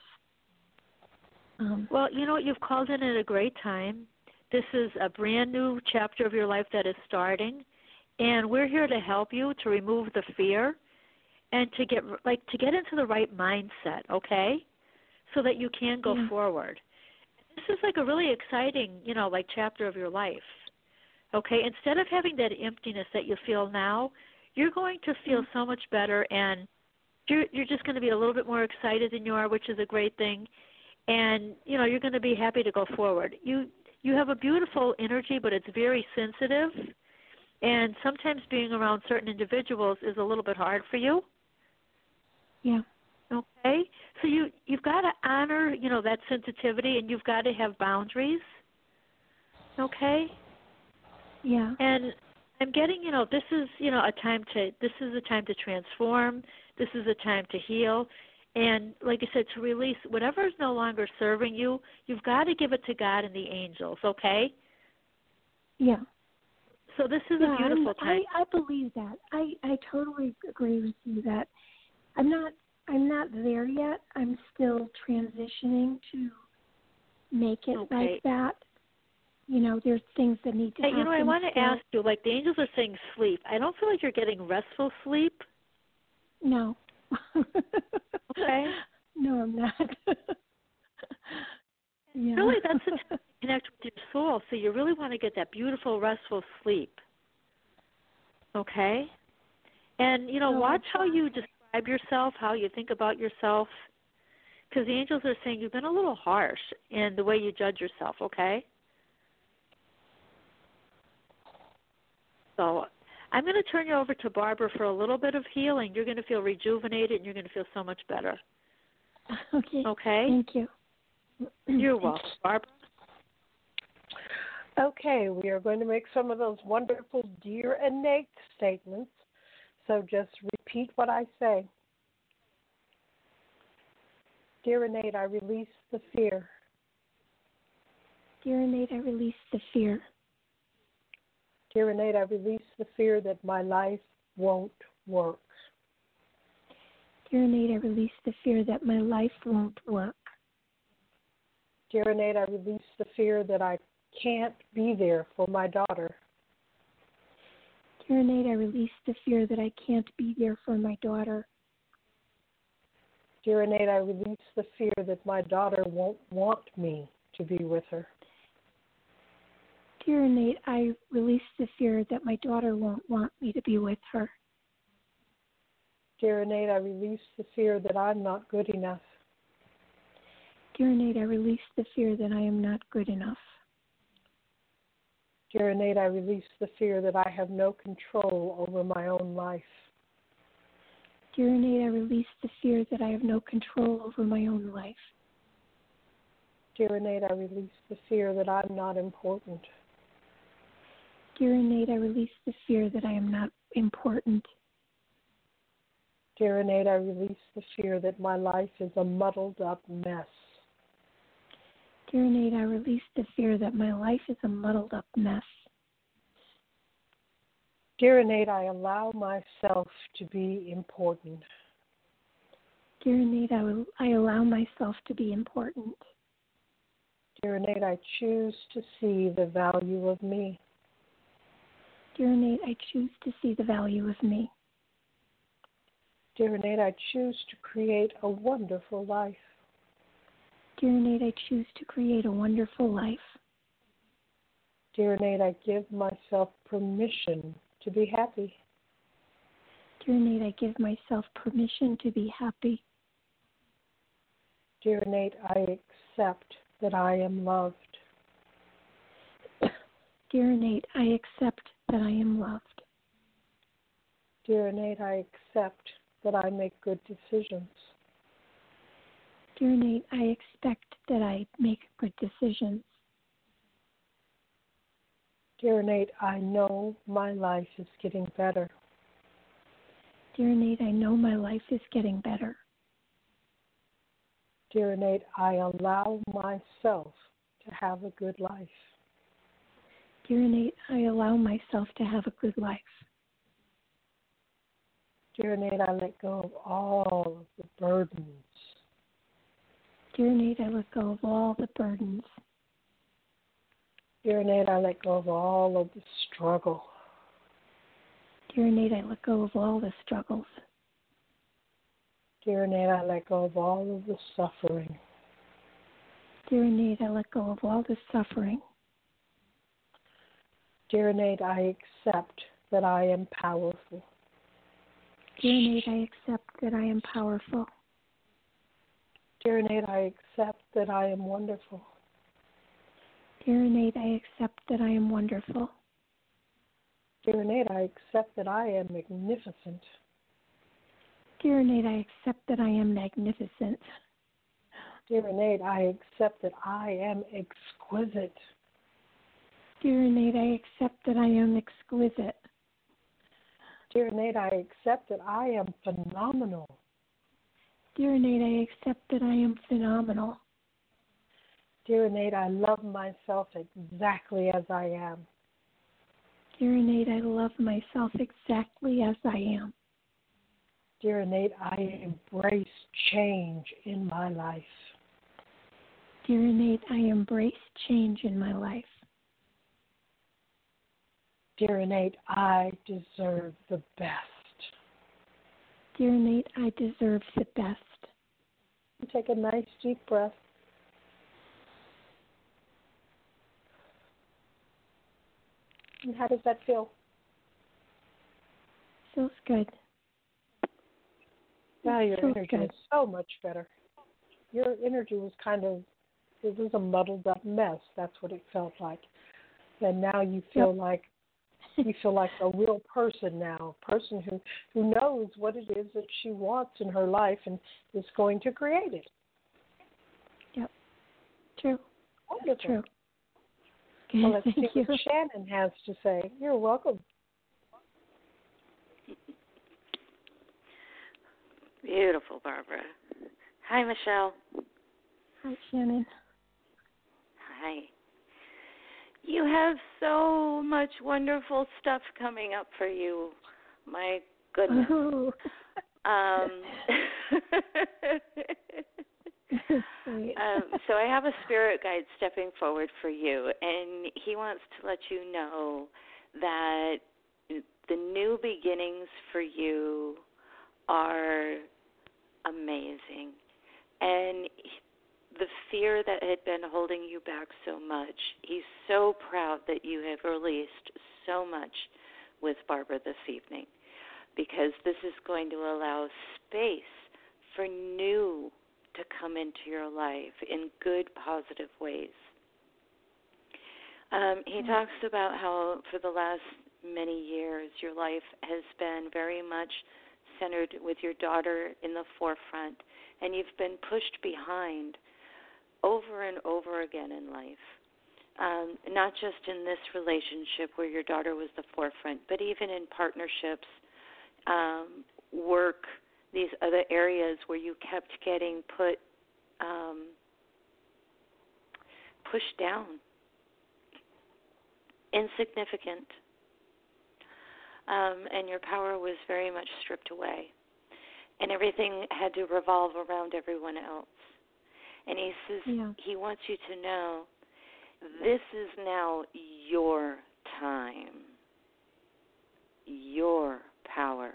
Well, you've called in at a great time. This is a brand new chapter of your life that is starting, and we're here to help you to remove the fear and to get into the right mindset, okay? So that you can go forward. This is like a really exciting, chapter of your life. Okay? Instead of having that emptiness that you feel now, you're going to feel so much better, and you're just going to be a little bit more excited than you are, which is a great thing. And, you're going to be happy to go forward. You have a beautiful energy, but it's very sensitive. And sometimes being around certain individuals is a little bit hard for you. Yeah. Okay? So you've got to honor, that sensitivity, and you've got to have boundaries. Okay? Yeah. And I'm getting, this is a time to transform. This is a time to heal. And like I said, to release whatever is no longer serving you, you've got to give it to God and the angels, okay? Yeah. So this is a beautiful time. I believe that. I totally agree with you that I'm not there yet. I'm still transitioning to make it like that. There's things that need to happen. I want to ask you, like the angels are saying sleep. I don't feel like you're getting restful sleep. No. Okay. No, I'm not. Yeah. Really, that's the time to connect with your soul. So you really want to get that beautiful, restful sleep. Okay? And, watch how you describe yourself, how you think about yourself. Because the angels are saying you've been a little harsh in the way you judge yourself, okay? So I'm going to turn you over to Barbara for a little bit of healing. You're going to feel rejuvenated, and you're going to feel so much better. Okay. Okay? Thank you. You're welcome. Barbara? Okay, we are going to make some of those wonderful dear innate statements. So just repeat what I say. Dear innate, I release the fear. Dear innate, I release the fear. Dear innate, I release the fear that my life won't work. Dear innate, I release the fear that my life won't work. Dear innate, I release the fear that I can't be there for my daughter. Dear innate, I release the fear that I can't be there for my daughter. Dear innate, I release the fear that my daughter won't want me to be with her. Dear innate, I release the fear that my daughter won't want me to be with her. Dear innate, I release the fear that I'm not good enough. Dear innate, I release the fear that I am not good enough. Dear innate, I release the fear that I have no control over my own life. Dear innate, I release the fear that I have no control over my own life. Dear innate, I release the fear that I'm not important. Dear innate, I release the fear that I am not important. Dear innate, I release the fear that my life is a muddled up mess. Dear innate, I release the fear that my life is a muddled up mess. Dear innate, I allow myself to be important. Dear innate, I allow myself to be important. Dear innate, I choose to see the value of me. Dear innate, I choose to see the value of me. Dear innate, I choose to create a wonderful life. Dear innate, I choose to create a wonderful life. Dear Nate, I give myself permission to be happy. Dear Nate, I give myself permission to be happy. Dear Nate, I accept that I am loved. Dear Nate, I accept that I am loved. Dear Nate, I accept that I make good decisions. Dear Nate, I expect that I make good decisions. Dear Nate, I know my life is getting better. Dear Nate, I know my life is getting better. Dear Nate, I allow myself to have a good life. Dear Nate, I allow myself to have a good life. Dear Nate, I let go of all of the burdens. Dear Nate, I let go of all the burdens. Dear Nate, I let go of all of the struggle. Dear Nate, I let go of all the struggles. Dear Nate, I let go of all of the suffering. Dear Nate, I let go of all the suffering. Dear Nate, I accept that I am powerful. Dear Nate, I accept that I am powerful. Dear Nate, I accept that I am wonderful. Dear Nate, I accept that I am wonderful. Dear Nate, I accept that I am magnificent. Dear Nate, I accept that I am magnificent. Dear Nate, I accept that I am exquisite. Dear Nate, I accept that I am exquisite. Dear Nate, I accept that I am phenomenal. Dear Nate, I accept that I am phenomenal. Dear Nate, I love myself exactly as I am. Dear Nate, I love myself exactly as I am. Dear Nate, I embrace change in my life. Dear Nate, I embrace change in my life. Dear Nate, I deserve the best. Dear Nate, I deserve the best. Take a nice deep breath. And how does that feel? Feels good. Wow, your Feels energy good. is so much better. Your energy was it was a muddled up mess. That's what it felt like. And now you feel like a real person now, a person who knows what it is that she wants in her life and is going to create it. Yep. True. Wonderful. True. Well, let's Thank see you. what Shannon has to say. You're welcome. Beautiful, Barbara. Hi, Michelle. Hi, Shannon. Hi. You have so much wonderful stuff coming up for you. My goodness. Oh. So I have a spirit guide stepping forward for you, and he wants to let you know that the new beginnings for you are amazing. And the fear that had been holding you back so much, he's so proud that you have released so much with Barbara this evening, because this is going to allow space for new to come into your life in good, positive ways. He talks about how for the last many years your life has been very much centered with your daughter in the forefront, and you've been pushed behind over and over again in life. Not just in this relationship where your daughter was the forefront, but even in partnerships, work, these other areas where you kept getting pushed down, insignificant, and your power was very much stripped away, and everything had to revolve around everyone else. And he says he wants you to know this is now your time, your power.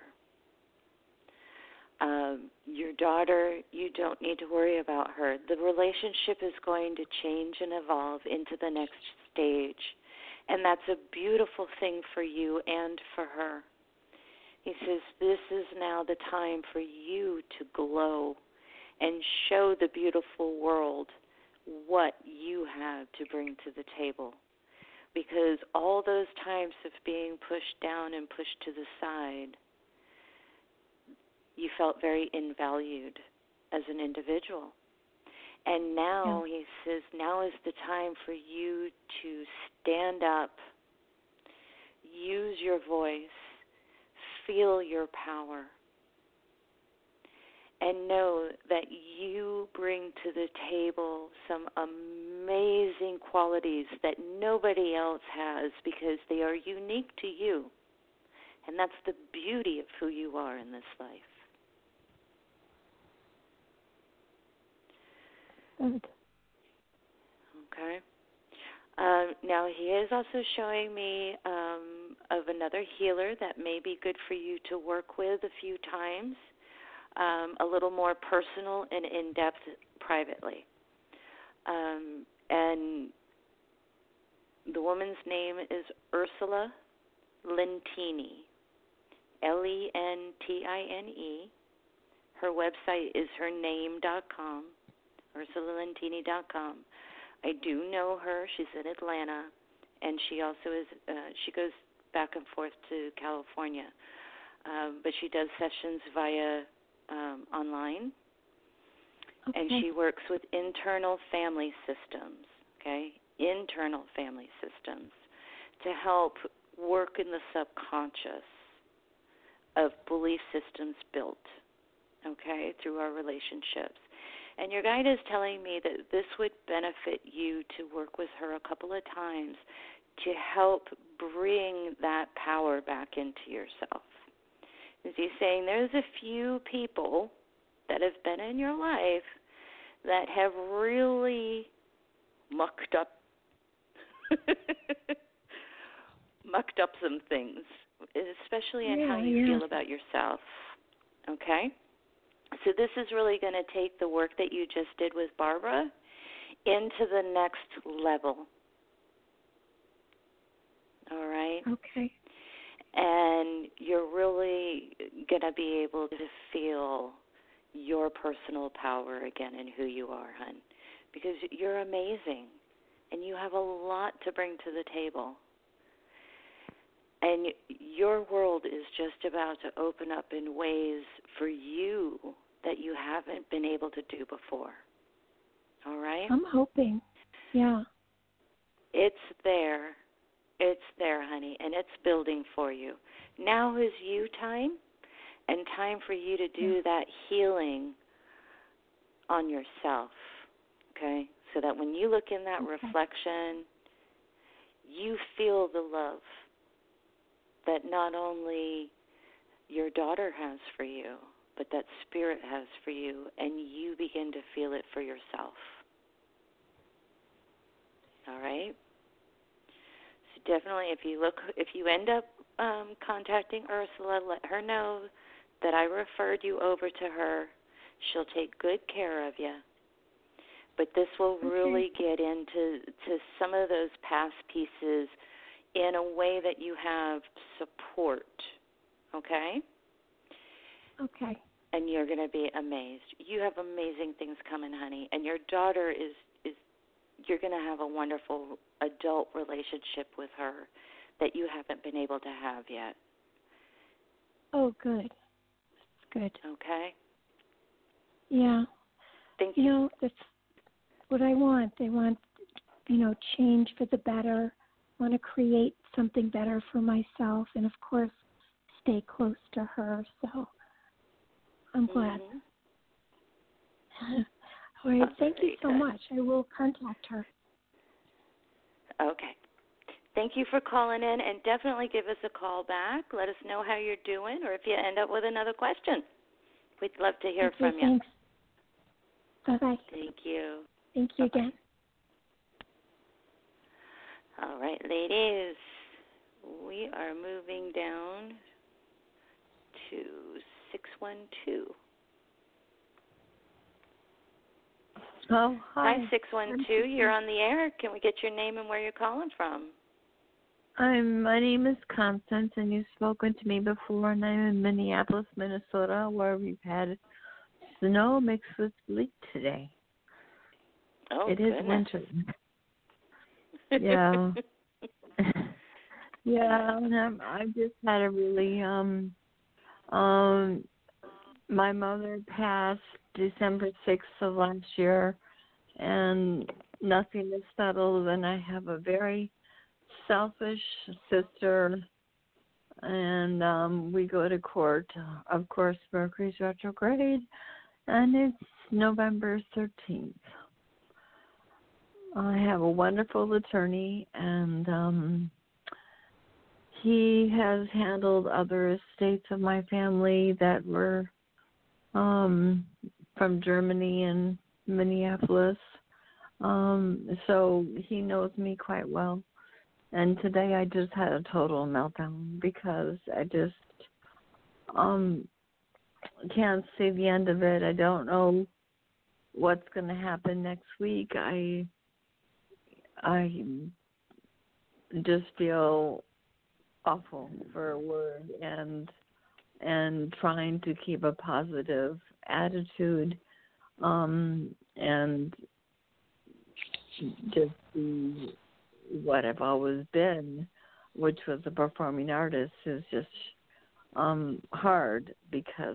Your daughter, you don't need to worry about her. The relationship is going to change and evolve into the next stage. And that's a beautiful thing for you and for her. He says, this is now the time for you to glow and show the beautiful world what you have to bring to the table. Because all those times of being pushed down and pushed to the side, you felt very invalued as an individual. And now, he says, now is the time for you to stand up, use your voice, feel your power, and know that you bring to the table some amazing qualities that nobody else has because they are unique to you. And that's the beauty of who you are in this life. Good. Okay. Now, he is also showing me of another healer that may be good for you to work with a few times, a little more personal and in-depth privately. And the woman's name is Ursula Lentini, Lentine. Her website is hername.com, ursulalentini.com. I do know her. She's in Atlanta, and she also is. She goes back and forth to California, but she does sessions via online, and she works with internal family systems. Okay, internal family systems to help work in the subconscious of belief systems built. Okay, through our relationships. And your guide is telling me that this would benefit you to work with her a couple of times to help bring that power back into yourself. As he's saying, there's a few people that have been in your life that have really mucked up some things, especially in how you feel about yourself. Okay? So this is really going to take the work that you just did with Barbara into the next level. All right? Okay. And you're really going to be able to feel your personal power again in who you are, hon, because you're amazing and you have a lot to bring to the table. And your world is just about to open up in ways for you that you haven't been able to do before. All right? I'm hoping. Yeah. It's there. It's there, honey, and it's building for you. Now is you time, and time for you to do that healing on yourself, okay? So that when you look in that reflection, you feel the love that not only your daughter has for you, but that Spirit has for you, and you begin to feel it for yourself. All right? So definitely, if you end up contacting Ursula, let her know that I referred you over to her. She'll take good care of you. But this will really get into some of those past pieces in a way that you have support, okay? Okay. And you're going to be amazed. You have amazing things coming, honey. And your daughter is you're going to have a wonderful adult relationship with her that you haven't been able to have yet. Oh, good. That's good. Okay? Yeah. Thank you. You know, that's what I want. I want, change for the better. I want to create something better for myself and, of course, stay close to her. So I'm glad. All right. Thank you so much. I will contact her. Okay. Thank you for calling in, and definitely give us a call back. Let us know how you're doing, or if you end up with another question. We'd love to hear from you. Thanks. Bye-bye. Thank you. Thank you again. All right, ladies, we are moving down to 612. Oh, hi. Hi, 612. You're on the air. Can we get your name and where you're calling from? My name is Constance, and you've spoken to me before, and I'm in Minneapolis, Minnesota, where we've had snow mixed with sleet today. Oh, it is winter. Yeah. Yeah, and I just had a really my mother passed December 6th of last year, and nothing is settled, and I have a very selfish sister, and we go to court. Of course, Mercury's retrograde, and it's November 13th. I have a wonderful attorney, and he has handled other estates of my family that were from Germany and Minneapolis. So he knows me quite well. And today I just had a total meltdown because I just can't see the end of it. I don't know what's going to happen next week. I just feel awful for a word, and trying to keep a positive attitude, and just be what I've always been, which was a performing artist, is just hard because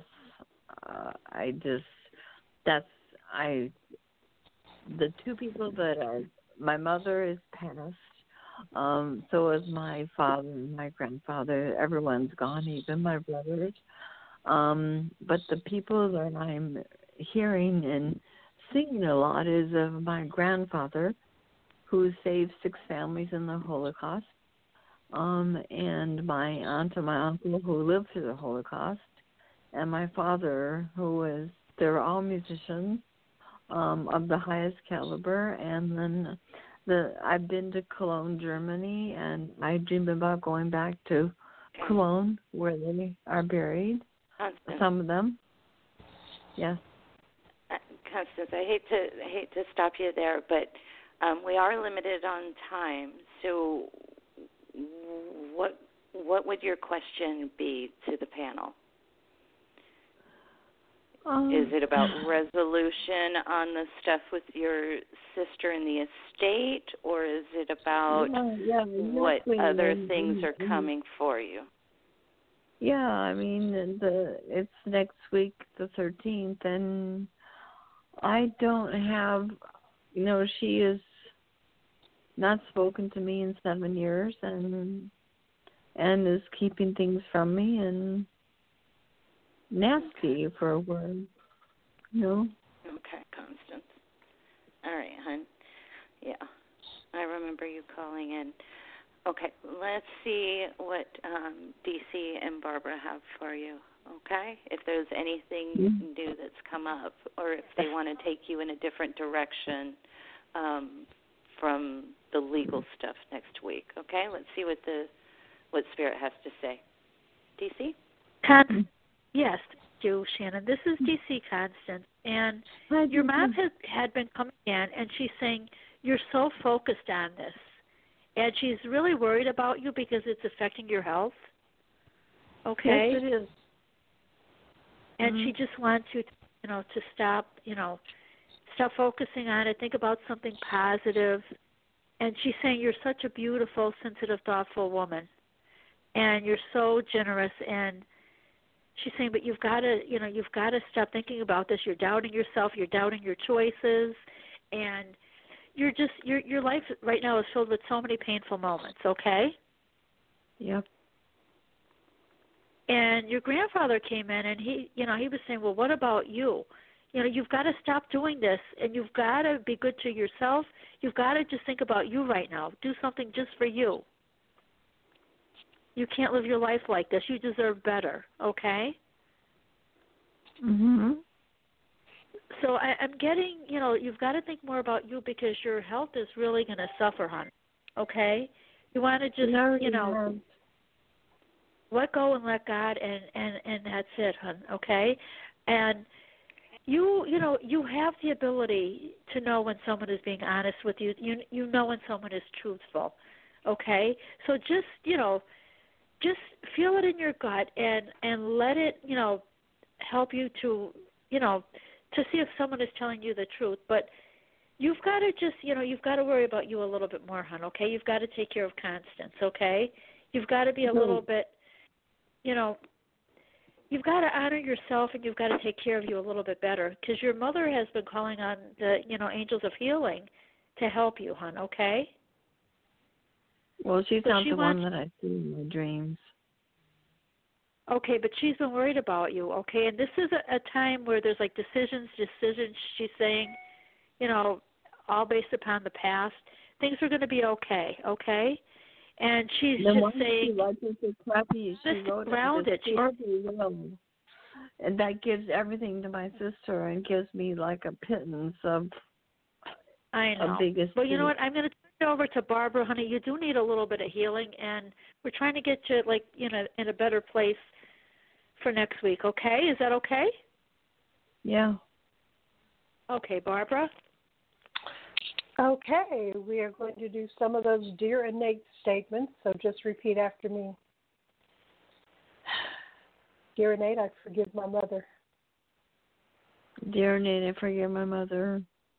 the two people that are, my mother is passed, so is my father and my grandfather. Everyone's gone, even my brothers. But the people that I'm hearing and seeing a lot is of my grandfather, who saved 6 families in the Holocaust, and my aunt and my uncle who lived through the Holocaust, and my father, they're all musicians of the highest caliber. And then I've been to Cologne, Germany, and I dream about going back to Cologne, where they are buried. Constance. Some of them. Yes. Constance, I hate to stop you there, but we are limited on time. So, what would your question be to the panel? Is it about resolution on the stuff with your sister in the estate, or is it about what other things are coming for you? Yeah, I mean, it's next week, the 13th, and I don't have, she has not spoken to me in 7 years, and is keeping things from me, and nasty for a word, Okay, Constance. All right, hon. Yeah, I remember you calling in. Okay, let's see what DC and Barbara have for you, okay? If there's anything new that's come up, or if they want to take you in a different direction from the legal stuff next week, okay? Let's see what Spirit has to say. DC? Yes, thank you, Shannon. This is DC Constance, and your mom had been coming in, and she's saying you're so focused on this, and she's really worried about you because it's affecting your health. Okay? Yes, it is. And she just wants you to stop focusing on it, think about something positive. And she's saying you're such a beautiful, sensitive, thoughtful woman, and you're so generous. And she's saying, but you've got to stop thinking about this. You're doubting yourself. You're doubting your choices, and your life right now is filled with so many painful moments. Okay. Yep. And your grandfather came in, and he was saying, well, what about you? You've got to stop doing this, and you've got to be good to yourself. You've got to just think about you right now. Do something just for you. You can't live your life like this. You deserve better, okay? Mhm. So I'm getting, you've got to think more about you because your health is really going to suffer, hon, okay? You want to just, let go and let God, and that's it, hon, okay? And you have the ability to know when someone is being honest with you. You know when someone is truthful. okay? So just, just feel it in your gut and let it, help you to, to see if someone is telling you the truth. But you've got to just, you've got to worry about you a little bit more, hon, okay? You've got to take care of Constance, okay? You've got to be a little bit, you've got to honor yourself, and you've got to take care of you a little bit better, because your mother has been calling on the, angels of healing to help you, hon, okay? Well, she's not the one that I see in my dreams. Okay, but she's been worried about you, okay? And this is a time where there's like decisions, she's saying, all based upon the past. Things are going to be okay, okay? And she's then just saying, she wrote grounded. And that gives everything to my sister and gives me like a pittance of I know. But you know what? I'm going to turn it over to Barbara, honey. You do need a little bit of healing, and we're trying to get you in a better place for next week, okay? Is that okay? Yeah. Okay, Barbara? Okay, we are going to do some of those Dear Innate statements, so just repeat after me. Dear Innate, I forgive my mother. Dear Innate, I forgive my mother.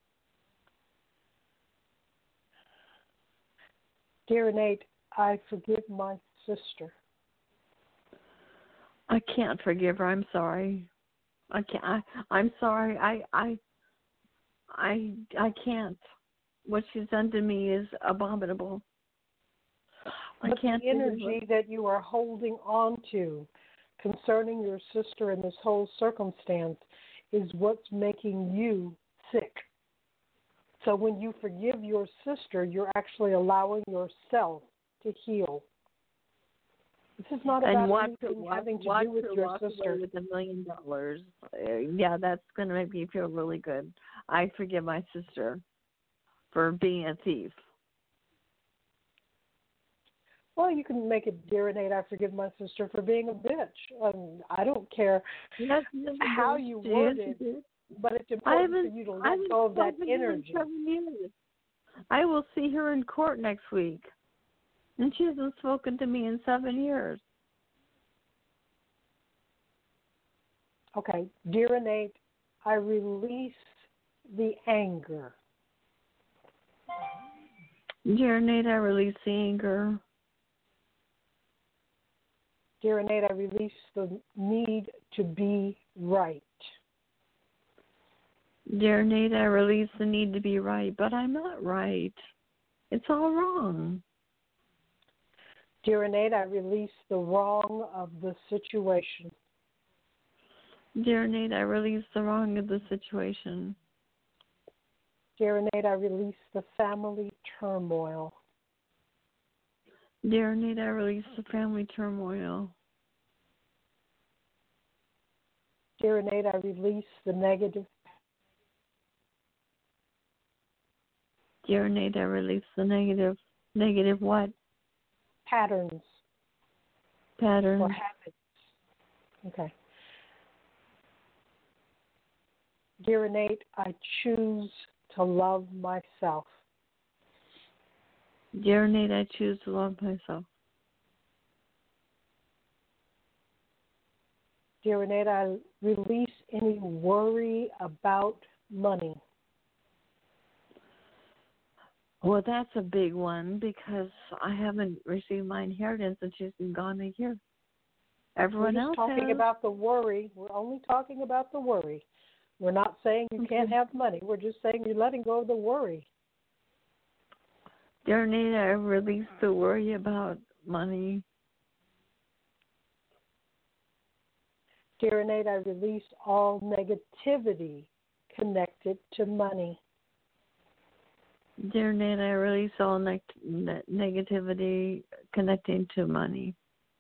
Dear Innate, I forgive my sister. I can't forgive her. I'm sorry. I can't. I'm sorry. I can't. What she's done to me is abominable. But the energy that you are holding on to concerning your sister in this whole circumstance is what's making you sick. So when you forgive your sister, you're actually allowing yourself to heal. This is not about anything having to do with your sister. With $1 million. Yeah, that's going to make me feel really good. I forgive my sister for being a thief. Well, you can make it, Dear Innate, I forgive my sister for being a bitch. I don't care how you word it, but it's important for you to let go of that energy. I will see her in court next week, and she hasn't spoken to me in 7 years. Okay, Dear Innate, I release the anger. Dear Innate, I release the anger. Dear Innate, I release the need to be right. Dear Innate, I release the need to be right, but I'm not right. It's all wrong. Dear Innate, I release the wrong of the situation. Dear Innate, I release the wrong of the situation. Dear Innate, I release the family turmoil. Dear Innate, I release the family turmoil. Dear Innate, I release the negative. Dear Innate, I release the negative. Negative what? Patterns. Patterns. Or habits. Okay. Dear Innate, I choose to love myself. Dear Innate, I choose to love myself. Dear Innate, I release any worry about money. Well, that's a big one because I haven't received my inheritance and she's been gone a year. Everyone else We're just talking about the worry. We're only talking about the worry. We're not saying you can't have money. We're just saying you're letting go of the worry. Dear Innate, I release the worry about money. Dear Innate, I release all negativity connected to money. Dear Innate, I release all negativity connecting to money.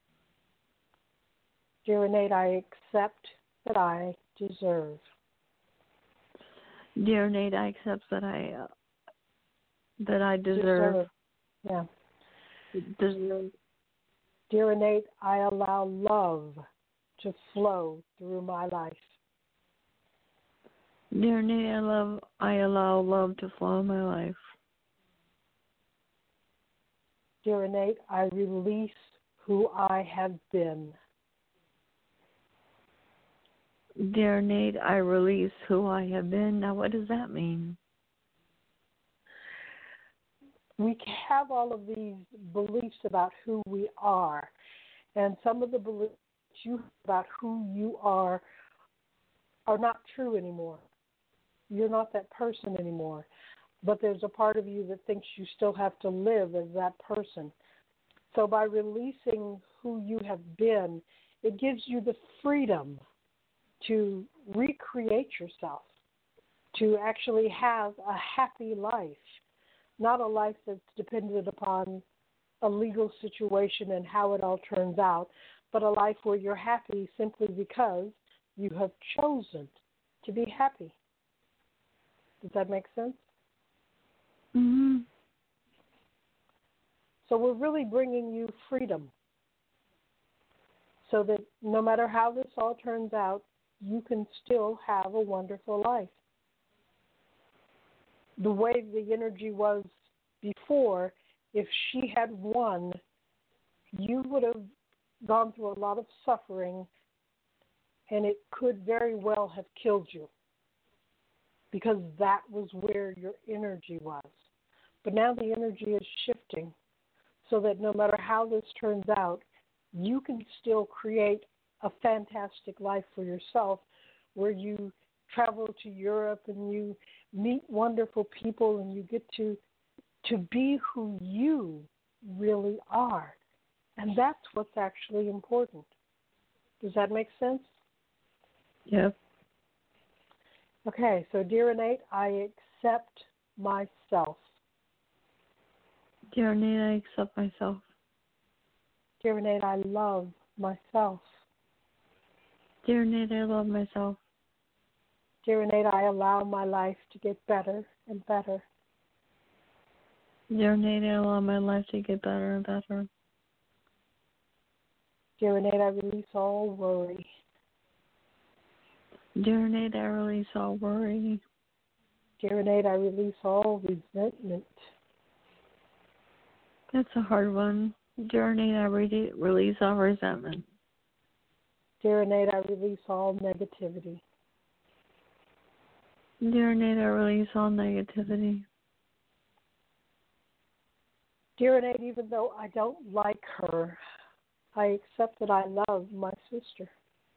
Dear Innate, I accept that I deserve. Dear Innate, I accept that I deserve. Yeah. Deserve. Dear Innate, I allow love to flow through my life. Dear Innate, I allow love to flow in my life. Dear Innate, I release who I have been. Dear Nate, I release who I have been. Now, what does that mean? We have all of these beliefs about who we are, and some of the beliefs you have about who you are not true anymore. You're not that person anymore, but there's a part of you that thinks you still have to live as that person. So by releasing who you have been, it gives you the freedom to recreate yourself, to actually have a happy life, not a life that's dependent upon a legal situation and how it all turns out, but a life where you're happy simply because you have chosen to be happy. Does that make sense? Mm-hmm. So we're really bringing you freedom so that no matter how this all turns out, you can still have a wonderful life. The way the energy was before, if she had won, you would have gone through a lot of suffering, and it could very well have killed you because that was where your energy was. But now the energy is shifting so that no matter how this turns out, you can still create a fantastic life for yourself where you travel to Europe and you meet wonderful people and you get to be who you really are. And that's what's actually important. Does that make sense? Yep. Okay, so dear Innate, I accept myself. Dear Nate, I accept myself. Dear Innate, I love myself. Dear Nate, I love myself. Dear Innate, I allow my life to get better and better. Dear Nate, I allow my life to get better and better. Dear Innate, I release all worry. Dear Nate, I release all worry. Dear Innate, I release all resentment. That's a hard one. Dear Nate, I release all resentment. Dear Innate, I release all negativity. Dear Nate, I release all negativity. Dear Innate, even though I don't like her, I accept that I love my sister.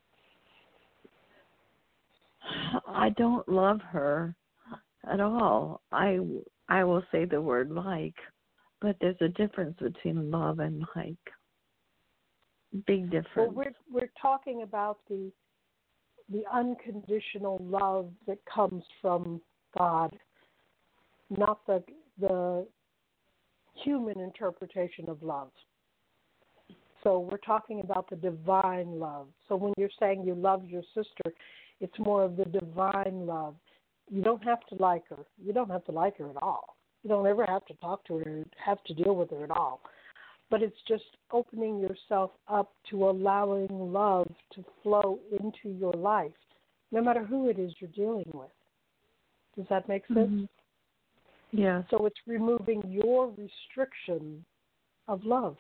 I don't love her at all. I will say the word like, but there's a difference between love and like. Big difference. Well, we're talking about the unconditional love that comes from God, not the human interpretation of love. So we're talking about the divine love. So when you're saying you love your sister, it's more of the divine love. You don't have to like her. You don't have to like her at all. You don't ever have to talk to her, have to deal with her at all. But it's just opening yourself up to allowing love to flow into your life, no matter who it is you're dealing with. Does that make sense? Mm-hmm. Yeah. So it's removing your restriction of love.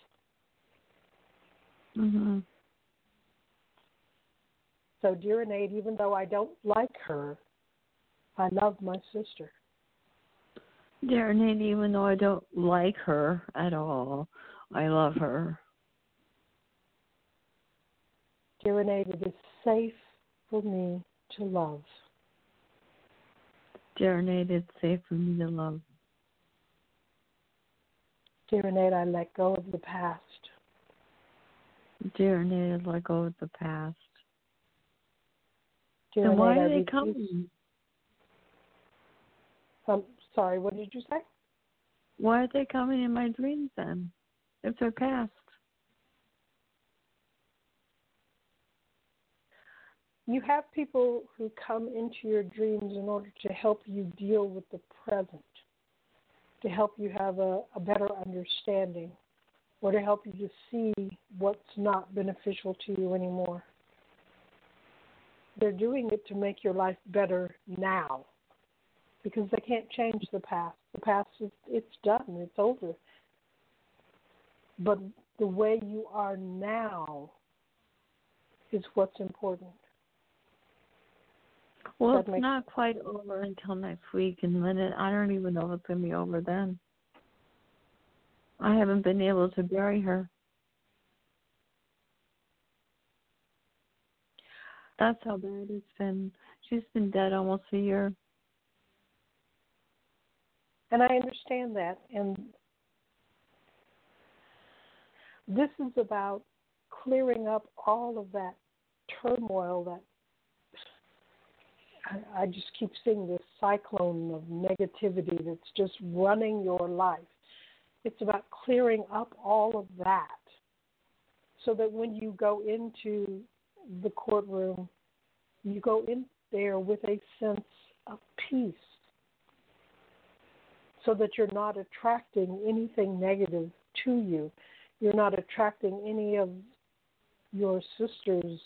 Mm-hmm. So, dear Innate, even though I don't like her, I love my sister. Dear Nate, even though I don't like her at all, I love her. Dear Innate, it is safe for me to love. Dear Nate, it's safe for me to love. Dear Innate, I let go of the past. Dear Nate, I let go of the past. Dear and why Innate, are they coming? Sorry, what did you say? Why are they coming in my dreams then, if they're past? You have people who come into your dreams in order to help you deal with the present, to help you have a better understanding, or to help you to see what's not beneficial to you anymore. They're doing it to make your life better now, because they can't change the past. The past, it's done. It's over. But the way you are now is what's important. Well, it's not quite over until next week, and then I don't even know if it's going to be over then. I haven't been able to bury her. That's how bad it's been. She's been dead almost a year. And I understand that. And this is about clearing up all of that turmoil that I just keep seeing this cyclone of negativity that's just running your life. It's about clearing up all of that so that when you go into the courtroom, you go in there with a sense of peace so that you're not attracting anything negative to you. You're not attracting any of your sister's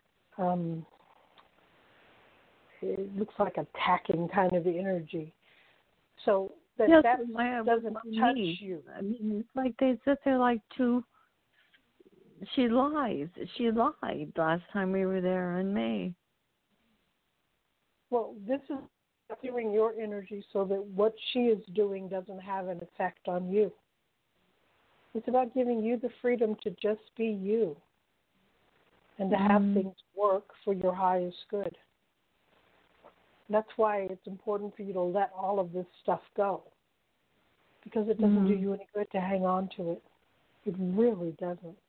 it looks like attacking kind of energy. So that doesn't touch you. I mean, it's like they sit there like two. She lies. She lied last time we were there in May. Well, this is clearing your energy so that what she is doing doesn't have an effect on you. It's about giving you the freedom to just be you and to have things work for your highest good. That's why it's important for you to let all of this stuff go, because it doesn't do you any good to hang on to it. It really doesn't.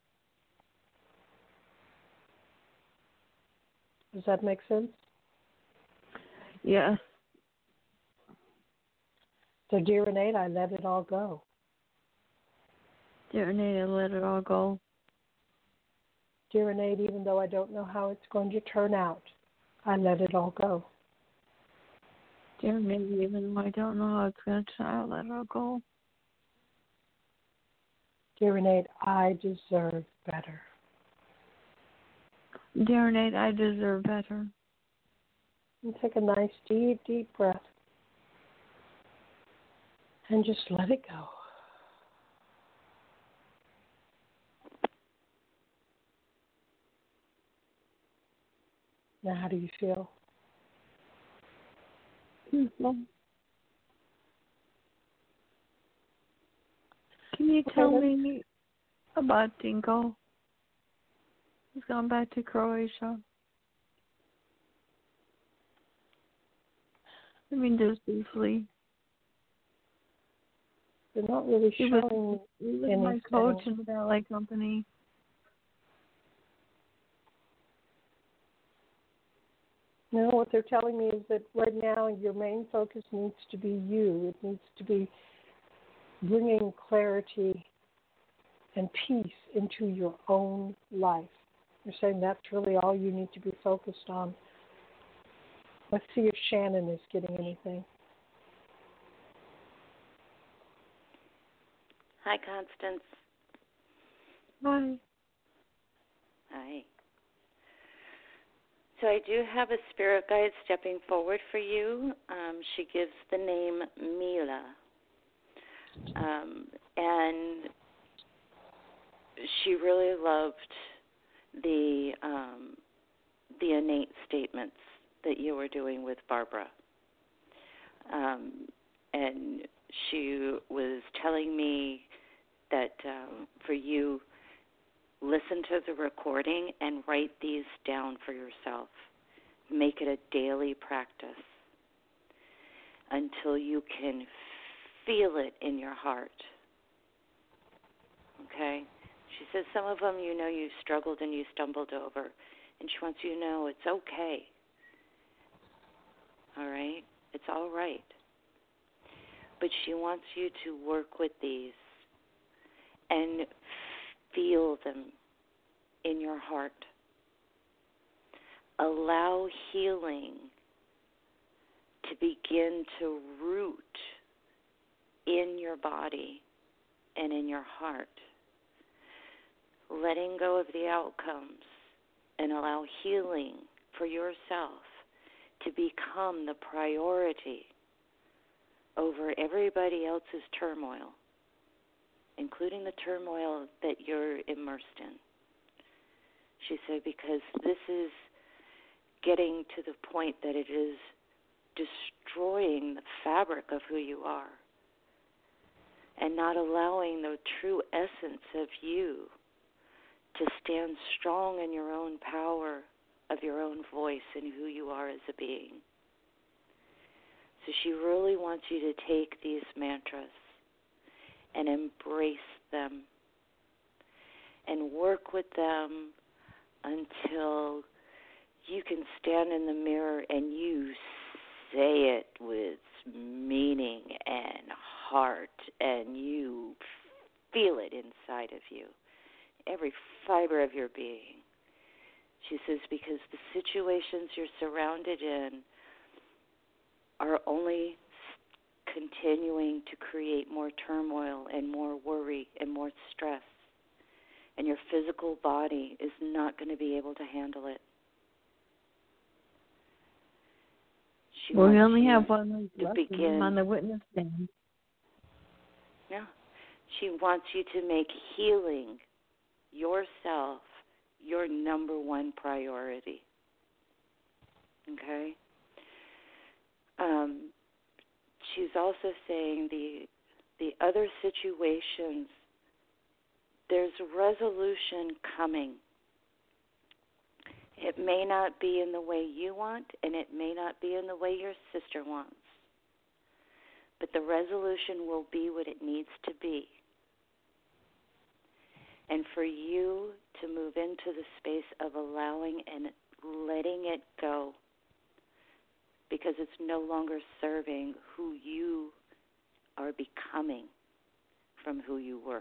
Does that make sense? Yes. So, dear Renee, I let it all go. Dear Renee, I let it all go. Dear Renee, even though I don't know how it's going to turn out, I let it all go. Dear Renee, even though I don't know how it's going to turn out, let it all go. Dear Renee, I deserve better. Dear Renee, I deserve better. And take a nice, deep, deep breath. And just let it go. Now, how do you feel? Peaceful. Can you tell me about Dinko? He's gone back to Croatia. I mean, just briefly. They're not really showing He was my coach in the ballet company. No, what they're telling me is that right now your main focus needs to be you. It needs to be bringing clarity and peace into your own life. They're saying that's really all you need to be focused on. Let's see if Shannon is getting anything. Hi, Constance. Hi. Hi. So I do have a spirit guide stepping forward for you. She gives the name Mila. And she really loved the innate statements that you were doing with Barbara. And she was telling me that for you, listen to the recording and write these down for yourself. Make it a daily practice until you can feel it in your heart. Okay? She says some of them you struggled and you stumbled over, and she wants you to know it's okay. All right? It's all right. But she wants you to work with these and feel them in your heart. Allow healing to begin to root in your body and in your heart. Letting go of the outcomes and allow healing for yourself to become the priority over everybody else's turmoil. including the turmoil that you're immersed in. She said, because this is getting to the point that it is destroying the fabric of who you are and not allowing the true essence of you to stand strong in your own power of your own voice and who you are as a being. So she really wants you to take these mantras and embrace them and work with them until you can stand in the mirror and you say it with meaning and heart, and you feel it inside of you, every fiber of your being. She says, because the situations you're surrounded in are only continuing to create more turmoil and more worry and more stress, and your physical body is not going to be able to handle it. Well, we only have 1 week left on the witness stand. Yeah. She wants you to make healing yourself your number one priority. Okay? She's also saying the other situations, there's resolution coming. It may not be in the way you want, and it may not be in the way your sister wants. But the resolution will be what it needs to be. And for you to move into the space of allowing and letting it go, because it's no longer serving who you are becoming from who you were.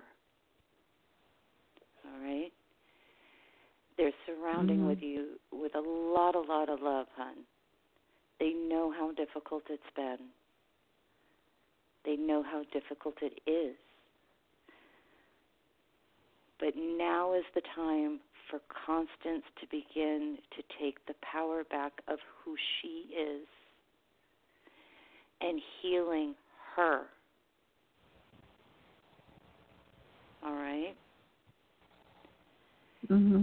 All right? They're surrounding with you with a lot of love, hon. They know how difficult it's been. They know how difficult it is. But now is the time for Constance to begin to take the power back of who she is and healing her. All right? Mm-hmm.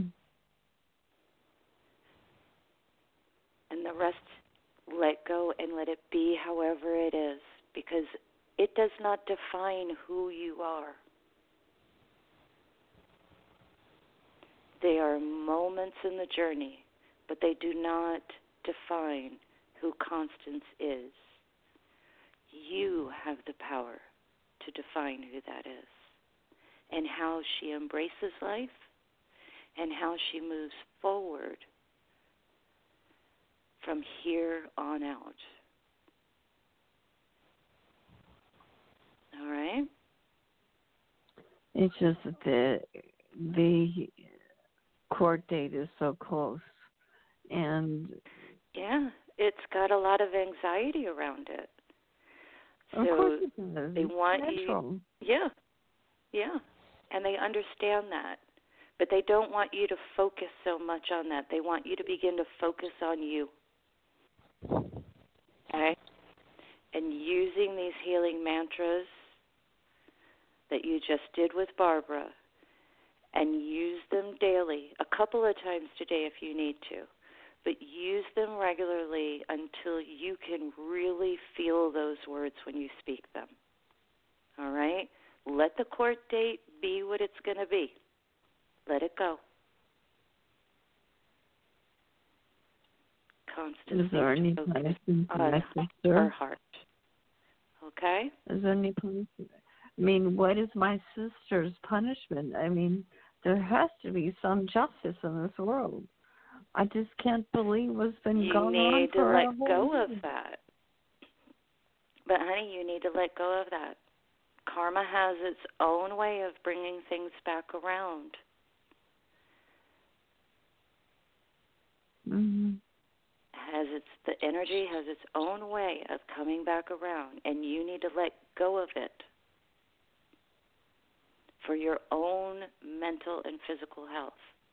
And the rest, let go and let it be however it is, because it does not define who you are. They are moments in the journey, but they do not define who Constance is. You have the power to define who that is and how she embraces life and how she moves forward from here on out. All right? It's just that the court date is so close. And yeah, it's got a lot of anxiety around it. Of course it does. They want natural. you. Yeah. And they understand that. But they don't want you to focus so much on that. They want you to begin to focus on you. Okay? And using these healing mantras that you just did with Barbara, and use them daily, a couple of times today if you need to, but use them regularly until you can really feel those words when you speak them. All right? Let the court date be what it's going to be. Let it go. Constance, is there any punishment for my sister? Her heart. Okay? Is there any punishment? I mean, what is my sister's punishment? I mean, there has to be some justice in this world. I just can't believe what's been going on. You need to let go year. of that. But, honey, you need to let go of that. Karma has its own way of bringing things back around. Mm-hmm. The energy has its own way of coming back around, and you need to let go of it for your own mental and physical health.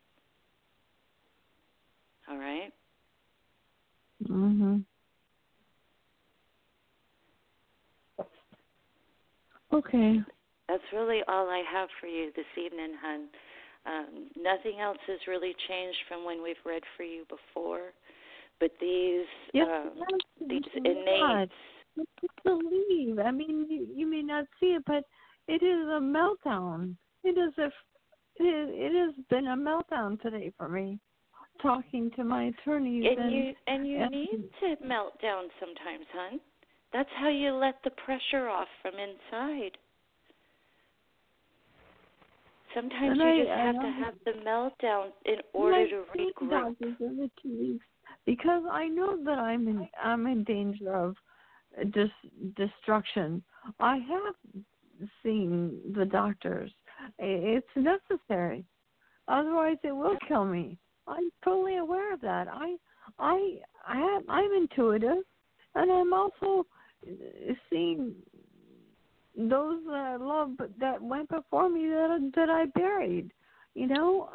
All right? Mm-hmm. Okay. That's really all I have for you this evening, hon. Nothing else has really changed from when we've read for you before, but these innate. Believe. I mean, you may not see it, but it is a meltdown. It has been a meltdown today for me, talking to my attorneys. And you need to melt down sometimes, hon. That's how you let the pressure off from inside. Sometimes you just have to have the meltdown in order to regroup. Because I know that I'm in danger of destruction. I have seen the doctors. It's necessary. Otherwise, it will kill me. I'm totally aware of that. I'm intuitive, and I'm also seeing those that I love that went before me that I buried. I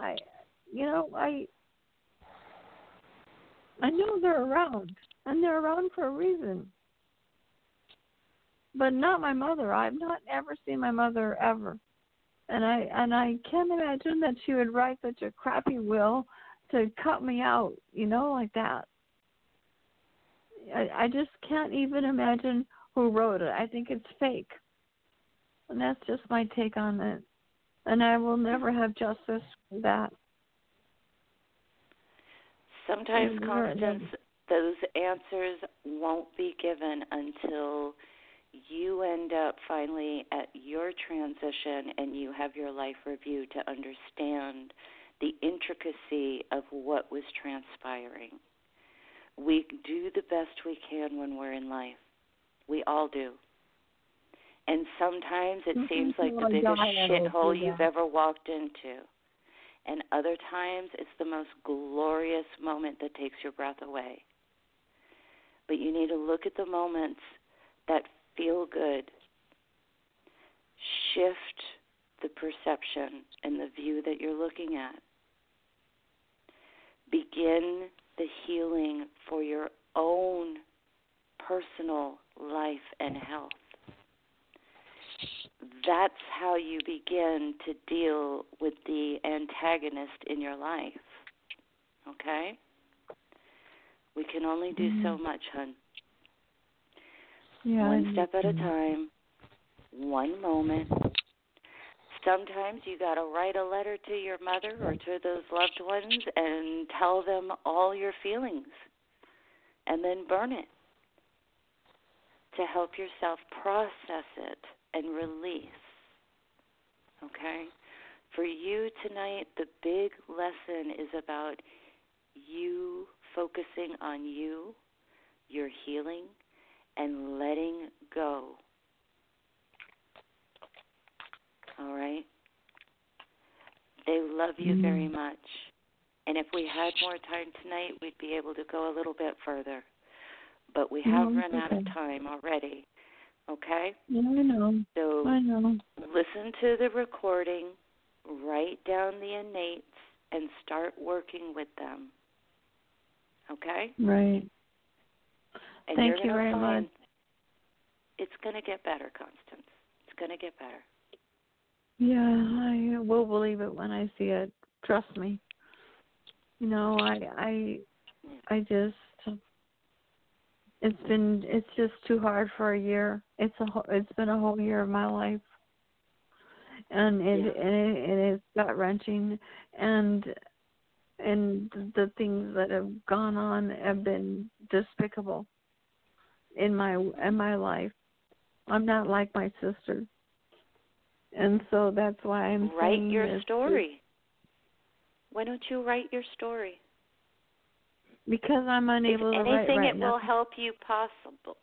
know they're around, and they're around for a reason. But not my mother. I've not ever seen my mother ever, and I can't imagine that she would write such a crappy will to cut me out, like that. I just can't even imagine who wrote it. I think it's fake, and that's just my take on it. And I will never have justice for that. Sometimes, Constance, those answers won't be given until you end up finally at your transition and you have your life review to understand the intricacy of what was transpiring. We do the best we can when we're in life. We all do. And sometimes it seems like the biggest shithole you've ever walked into. And other times it's the most glorious moment that takes your breath away. But you need to look at the moments that feel good. Shift the perception and the view that you're looking at. Begin the healing for your own personal life and health. That's how you begin to deal with the antagonist in your life. Okay? We can only do so much, hon. Yeah, one step at a time, one moment. Sometimes you got to write a letter to your mother or to those loved ones and tell them all your feelings and then burn it to help yourself process it and release. Okay? For you tonight, the big lesson is about you focusing on you, your healing, and letting go. All right? They love you very much. And if we had more time tonight, we'd be able to go a little bit further. But we have run out of time already. Okay? Yeah, I know. So I know. Listen to the recording, write down the innates, and start working with them. Okay? Right. And Thank you very much. It's going to get better, Constance. It's going to get better. Yeah, I will believe it when I see it. Trust me. I just, it's just too hard for a year. It's been a whole year of my life, and it is gut wrenching, and the things that have gone on have been despicable in my life. I'm not like my sister. And so that's why I'm write your story. Why don't you write your story? Because I'm unable to write right now. Anything it will help you possible.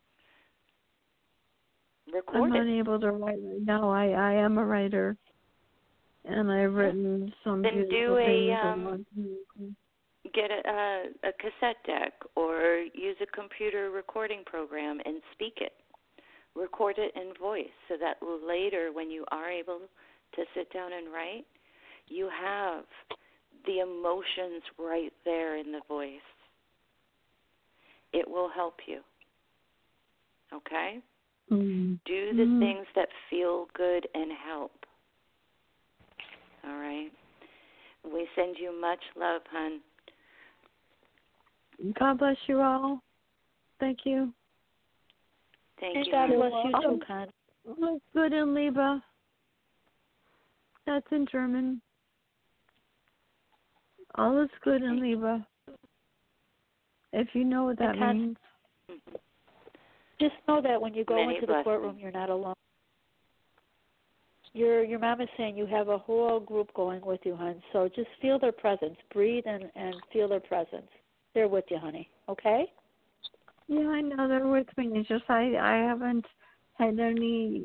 Record I'm unable to write right now. I am a writer, and I've written some then beautiful things. Get a cassette deck or use a computer recording program and speak it. Record it in voice so that later when you are able to sit down and write, you have the emotions right there in the voice. It will help you. Okay? Do the things that feel good and help. All right? We send you much love, hon. God bless you all. Thank you. Thank you. God bless you too, Con. Good in Liebe. That's in German. Alles good in Liebe. If you know what that means. Just know that when you go into the courtroom, you're not alone. Your mom is saying you have a whole group going with you, hon. So just feel their presence. Breathe and feel their presence. They're with you, honey. Okay? Yeah, I know they're with me. It's just I haven't had any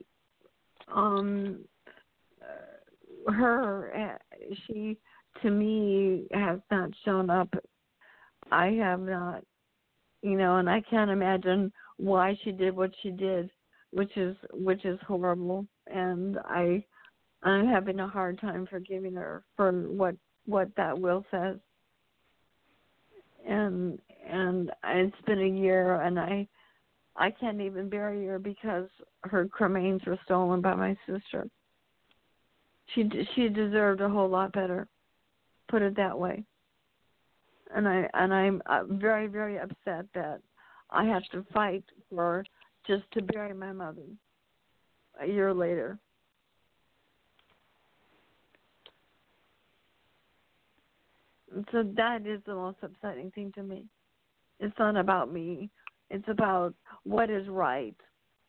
she to me has not shown up. I have not, and I can't imagine why she did what she did, which is horrible, and I'm having a hard time forgiving her for what that will says. And it's been a year, and I can't even bury her because her cremains were stolen by my sister. She deserved a whole lot better, put it that way. And I'm very, very upset that I have to fight for just to bury my mother a year later. So that is the most upsetting thing to me. It's not about me. It's about what is right.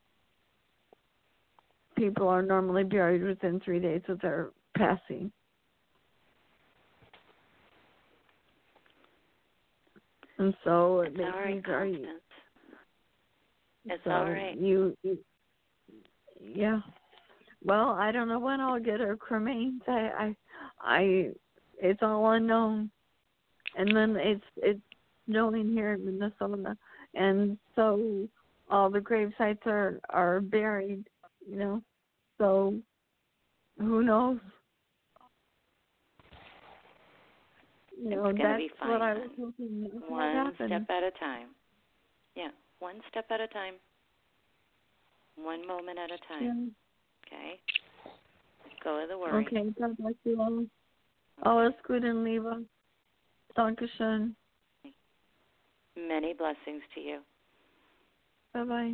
People are normally buried within 3 days of their passing. And so it makes me very... It's all right. Yeah. Well, I don't know when I'll get her cremains. It's all unknown. And then it's snowing here in Minnesota, and so all the grave sites are buried, So who knows? It's going to be fine. What I was hoping one step at a time. Yeah, one step at a time. One moment at a time. Yeah. Okay? Go with the worry. Okay, God bless you all. Alles gut in Liebe. Dankeschön. Many blessings to you. Bye-bye.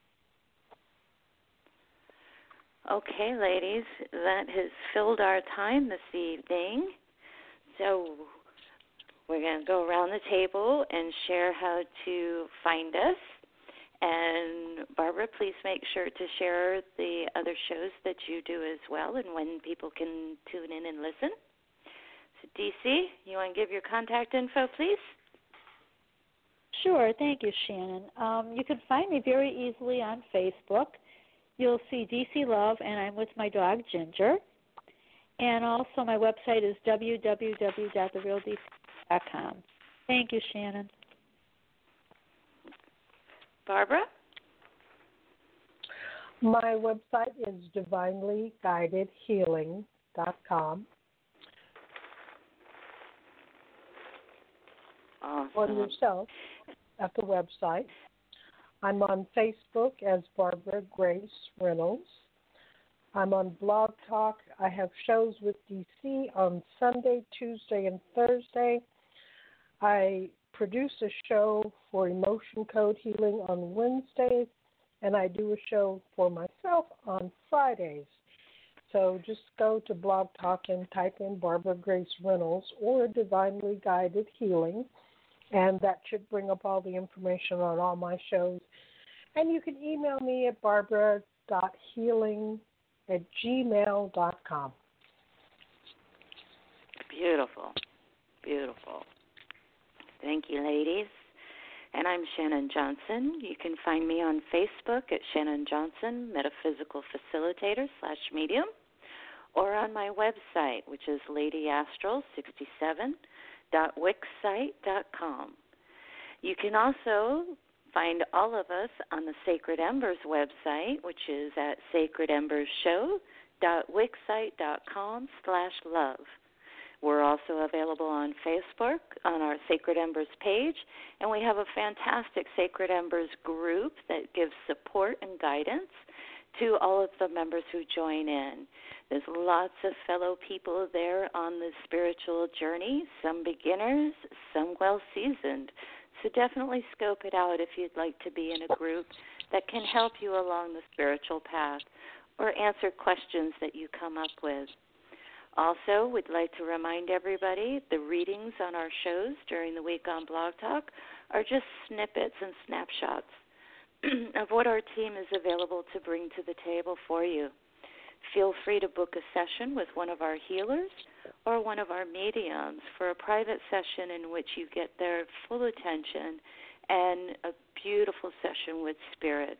Okay, ladies, that has filled our time this evening. So we're going to go around the table and share how to find us. And Barbara, please make sure to share the other shows that you do as well and when people can tune in and listen. So, DC, you want to give your contact info, please? Sure. Thank you, Shannon. You can find me very easily on Facebook. You'll see DC Love, and I'm with my dog, Ginger. And also my website is www.therealdc.com. Thank you, Shannon. Barbara? My website is divinelyguidedhealing.com. Awesome. On yourself at the website. I'm on Facebook as Barbara Grace Reynolds. I'm on Blog Talk. I have shows with DC on Sunday, Tuesday, and Thursday. I produce a show for Emotion Code Healing on Wednesdays, and I do a show for myself on Fridays. So just go to Blog Talk and type in Barbara Grace Reynolds or Divinely Guided Healing, and that should bring up all the information on all my shows. And you can email me at barbara.healing@gmail.com. Beautiful. Beautiful. Thank you, ladies. And I'm Shannon Johnson. You can find me on Facebook at Shannon Johnson, Metaphysical Facilitator /medium, or on my website, which is ladyastral67.wixsite.com. You can also find all of us on the Sacred Embers website, which is at sacredembersshow.wixsite.com/love. We're also available on Facebook on our Sacred Embers page, and we have a fantastic Sacred Embers group that gives support and guidance to all of the members who join in. There's lots of fellow people there on the spiritual journey, some beginners, some well-seasoned. So definitely scope it out if you'd like to be in a group that can help you along the spiritual path or answer questions that you come up with. Also, we'd like to remind everybody the readings on our shows during the week on Blog Talk are just snippets and snapshots of what our team is available to bring to the table for you. Feel free to book a session with one of our healers or one of our mediums for a private session in which you get their full attention and a beautiful session with Spirit.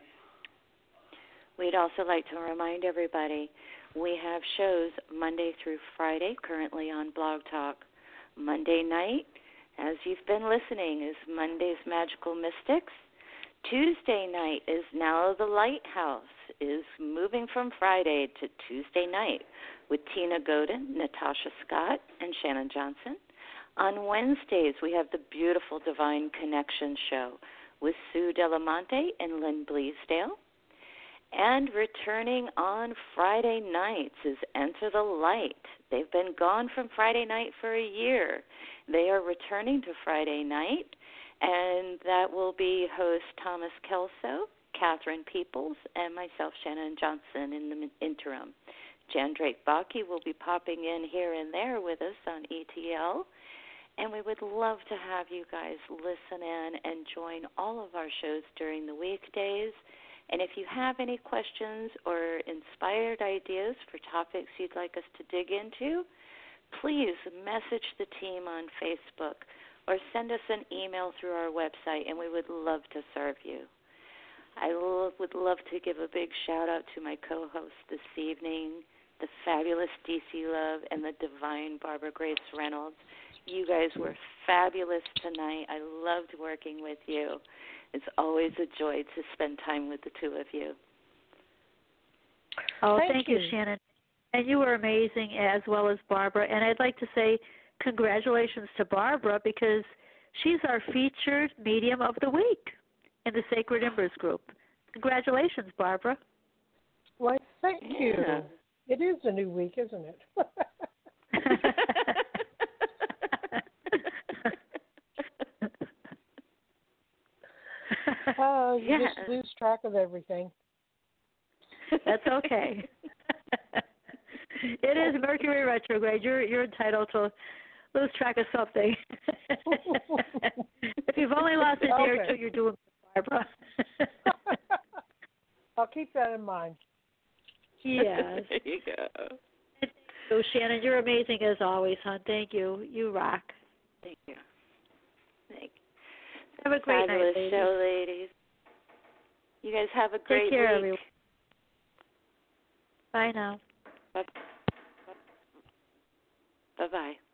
We'd also like to remind everybody we have shows Monday through Friday currently on Blog Talk. Monday night, as you've been listening, is Monday's Magical Mystics. Tuesday night is Now the Lighthouse, is moving from Friday to Tuesday night with Tina Godin, Natasha Scott, and Shannon Johnson. On Wednesdays, we have the beautiful Divine Connection show with Sue Delamonte and Lynn Bleasdale. And returning on Friday nights is Enter the Light. They've been gone from Friday night for a year. They are returning to Friday night, and that will be host Thomas Kelso, Catherine Peoples, and myself, Shannon Johnson, in the interim. Jan Drake Bakke will be popping in here and there with us on ETL, and we would love to have you guys listen in and join all of our shows during the weekdays. And if you have any questions or inspired ideas for topics you'd like us to dig into, please message the team on Facebook or send us an email through our website, and we would love to serve you. I would love to give a big shout-out to my co-hosts this evening, the fabulous DC Love and the divine Barbara Grace Reynolds. You guys were fabulous tonight. I loved working with you. It's always a joy to spend time with the two of you. Oh, thank you, Shannon. And you were amazing, as well as Barbara. And I'd like to say congratulations to Barbara, because she's our featured medium of the week in the Sacred Embers group. Congratulations, Barbara. Well, thank you. It is a new week, isn't it? Oh, you just lose track of everything. That's okay. It is Mercury retrograde. You're entitled to lose track of something. If you've only lost a day or two, you're doing it, Barbara. I'll keep that in mind. Yes. There you go. So, Shannon, you're amazing as always, hon. Thank you. You rock. Thank you. Thank you. Have a great Fabulous night, ladies. show, ladies. You guys have a great Take care, week. everyone. Bye now. Bye-bye.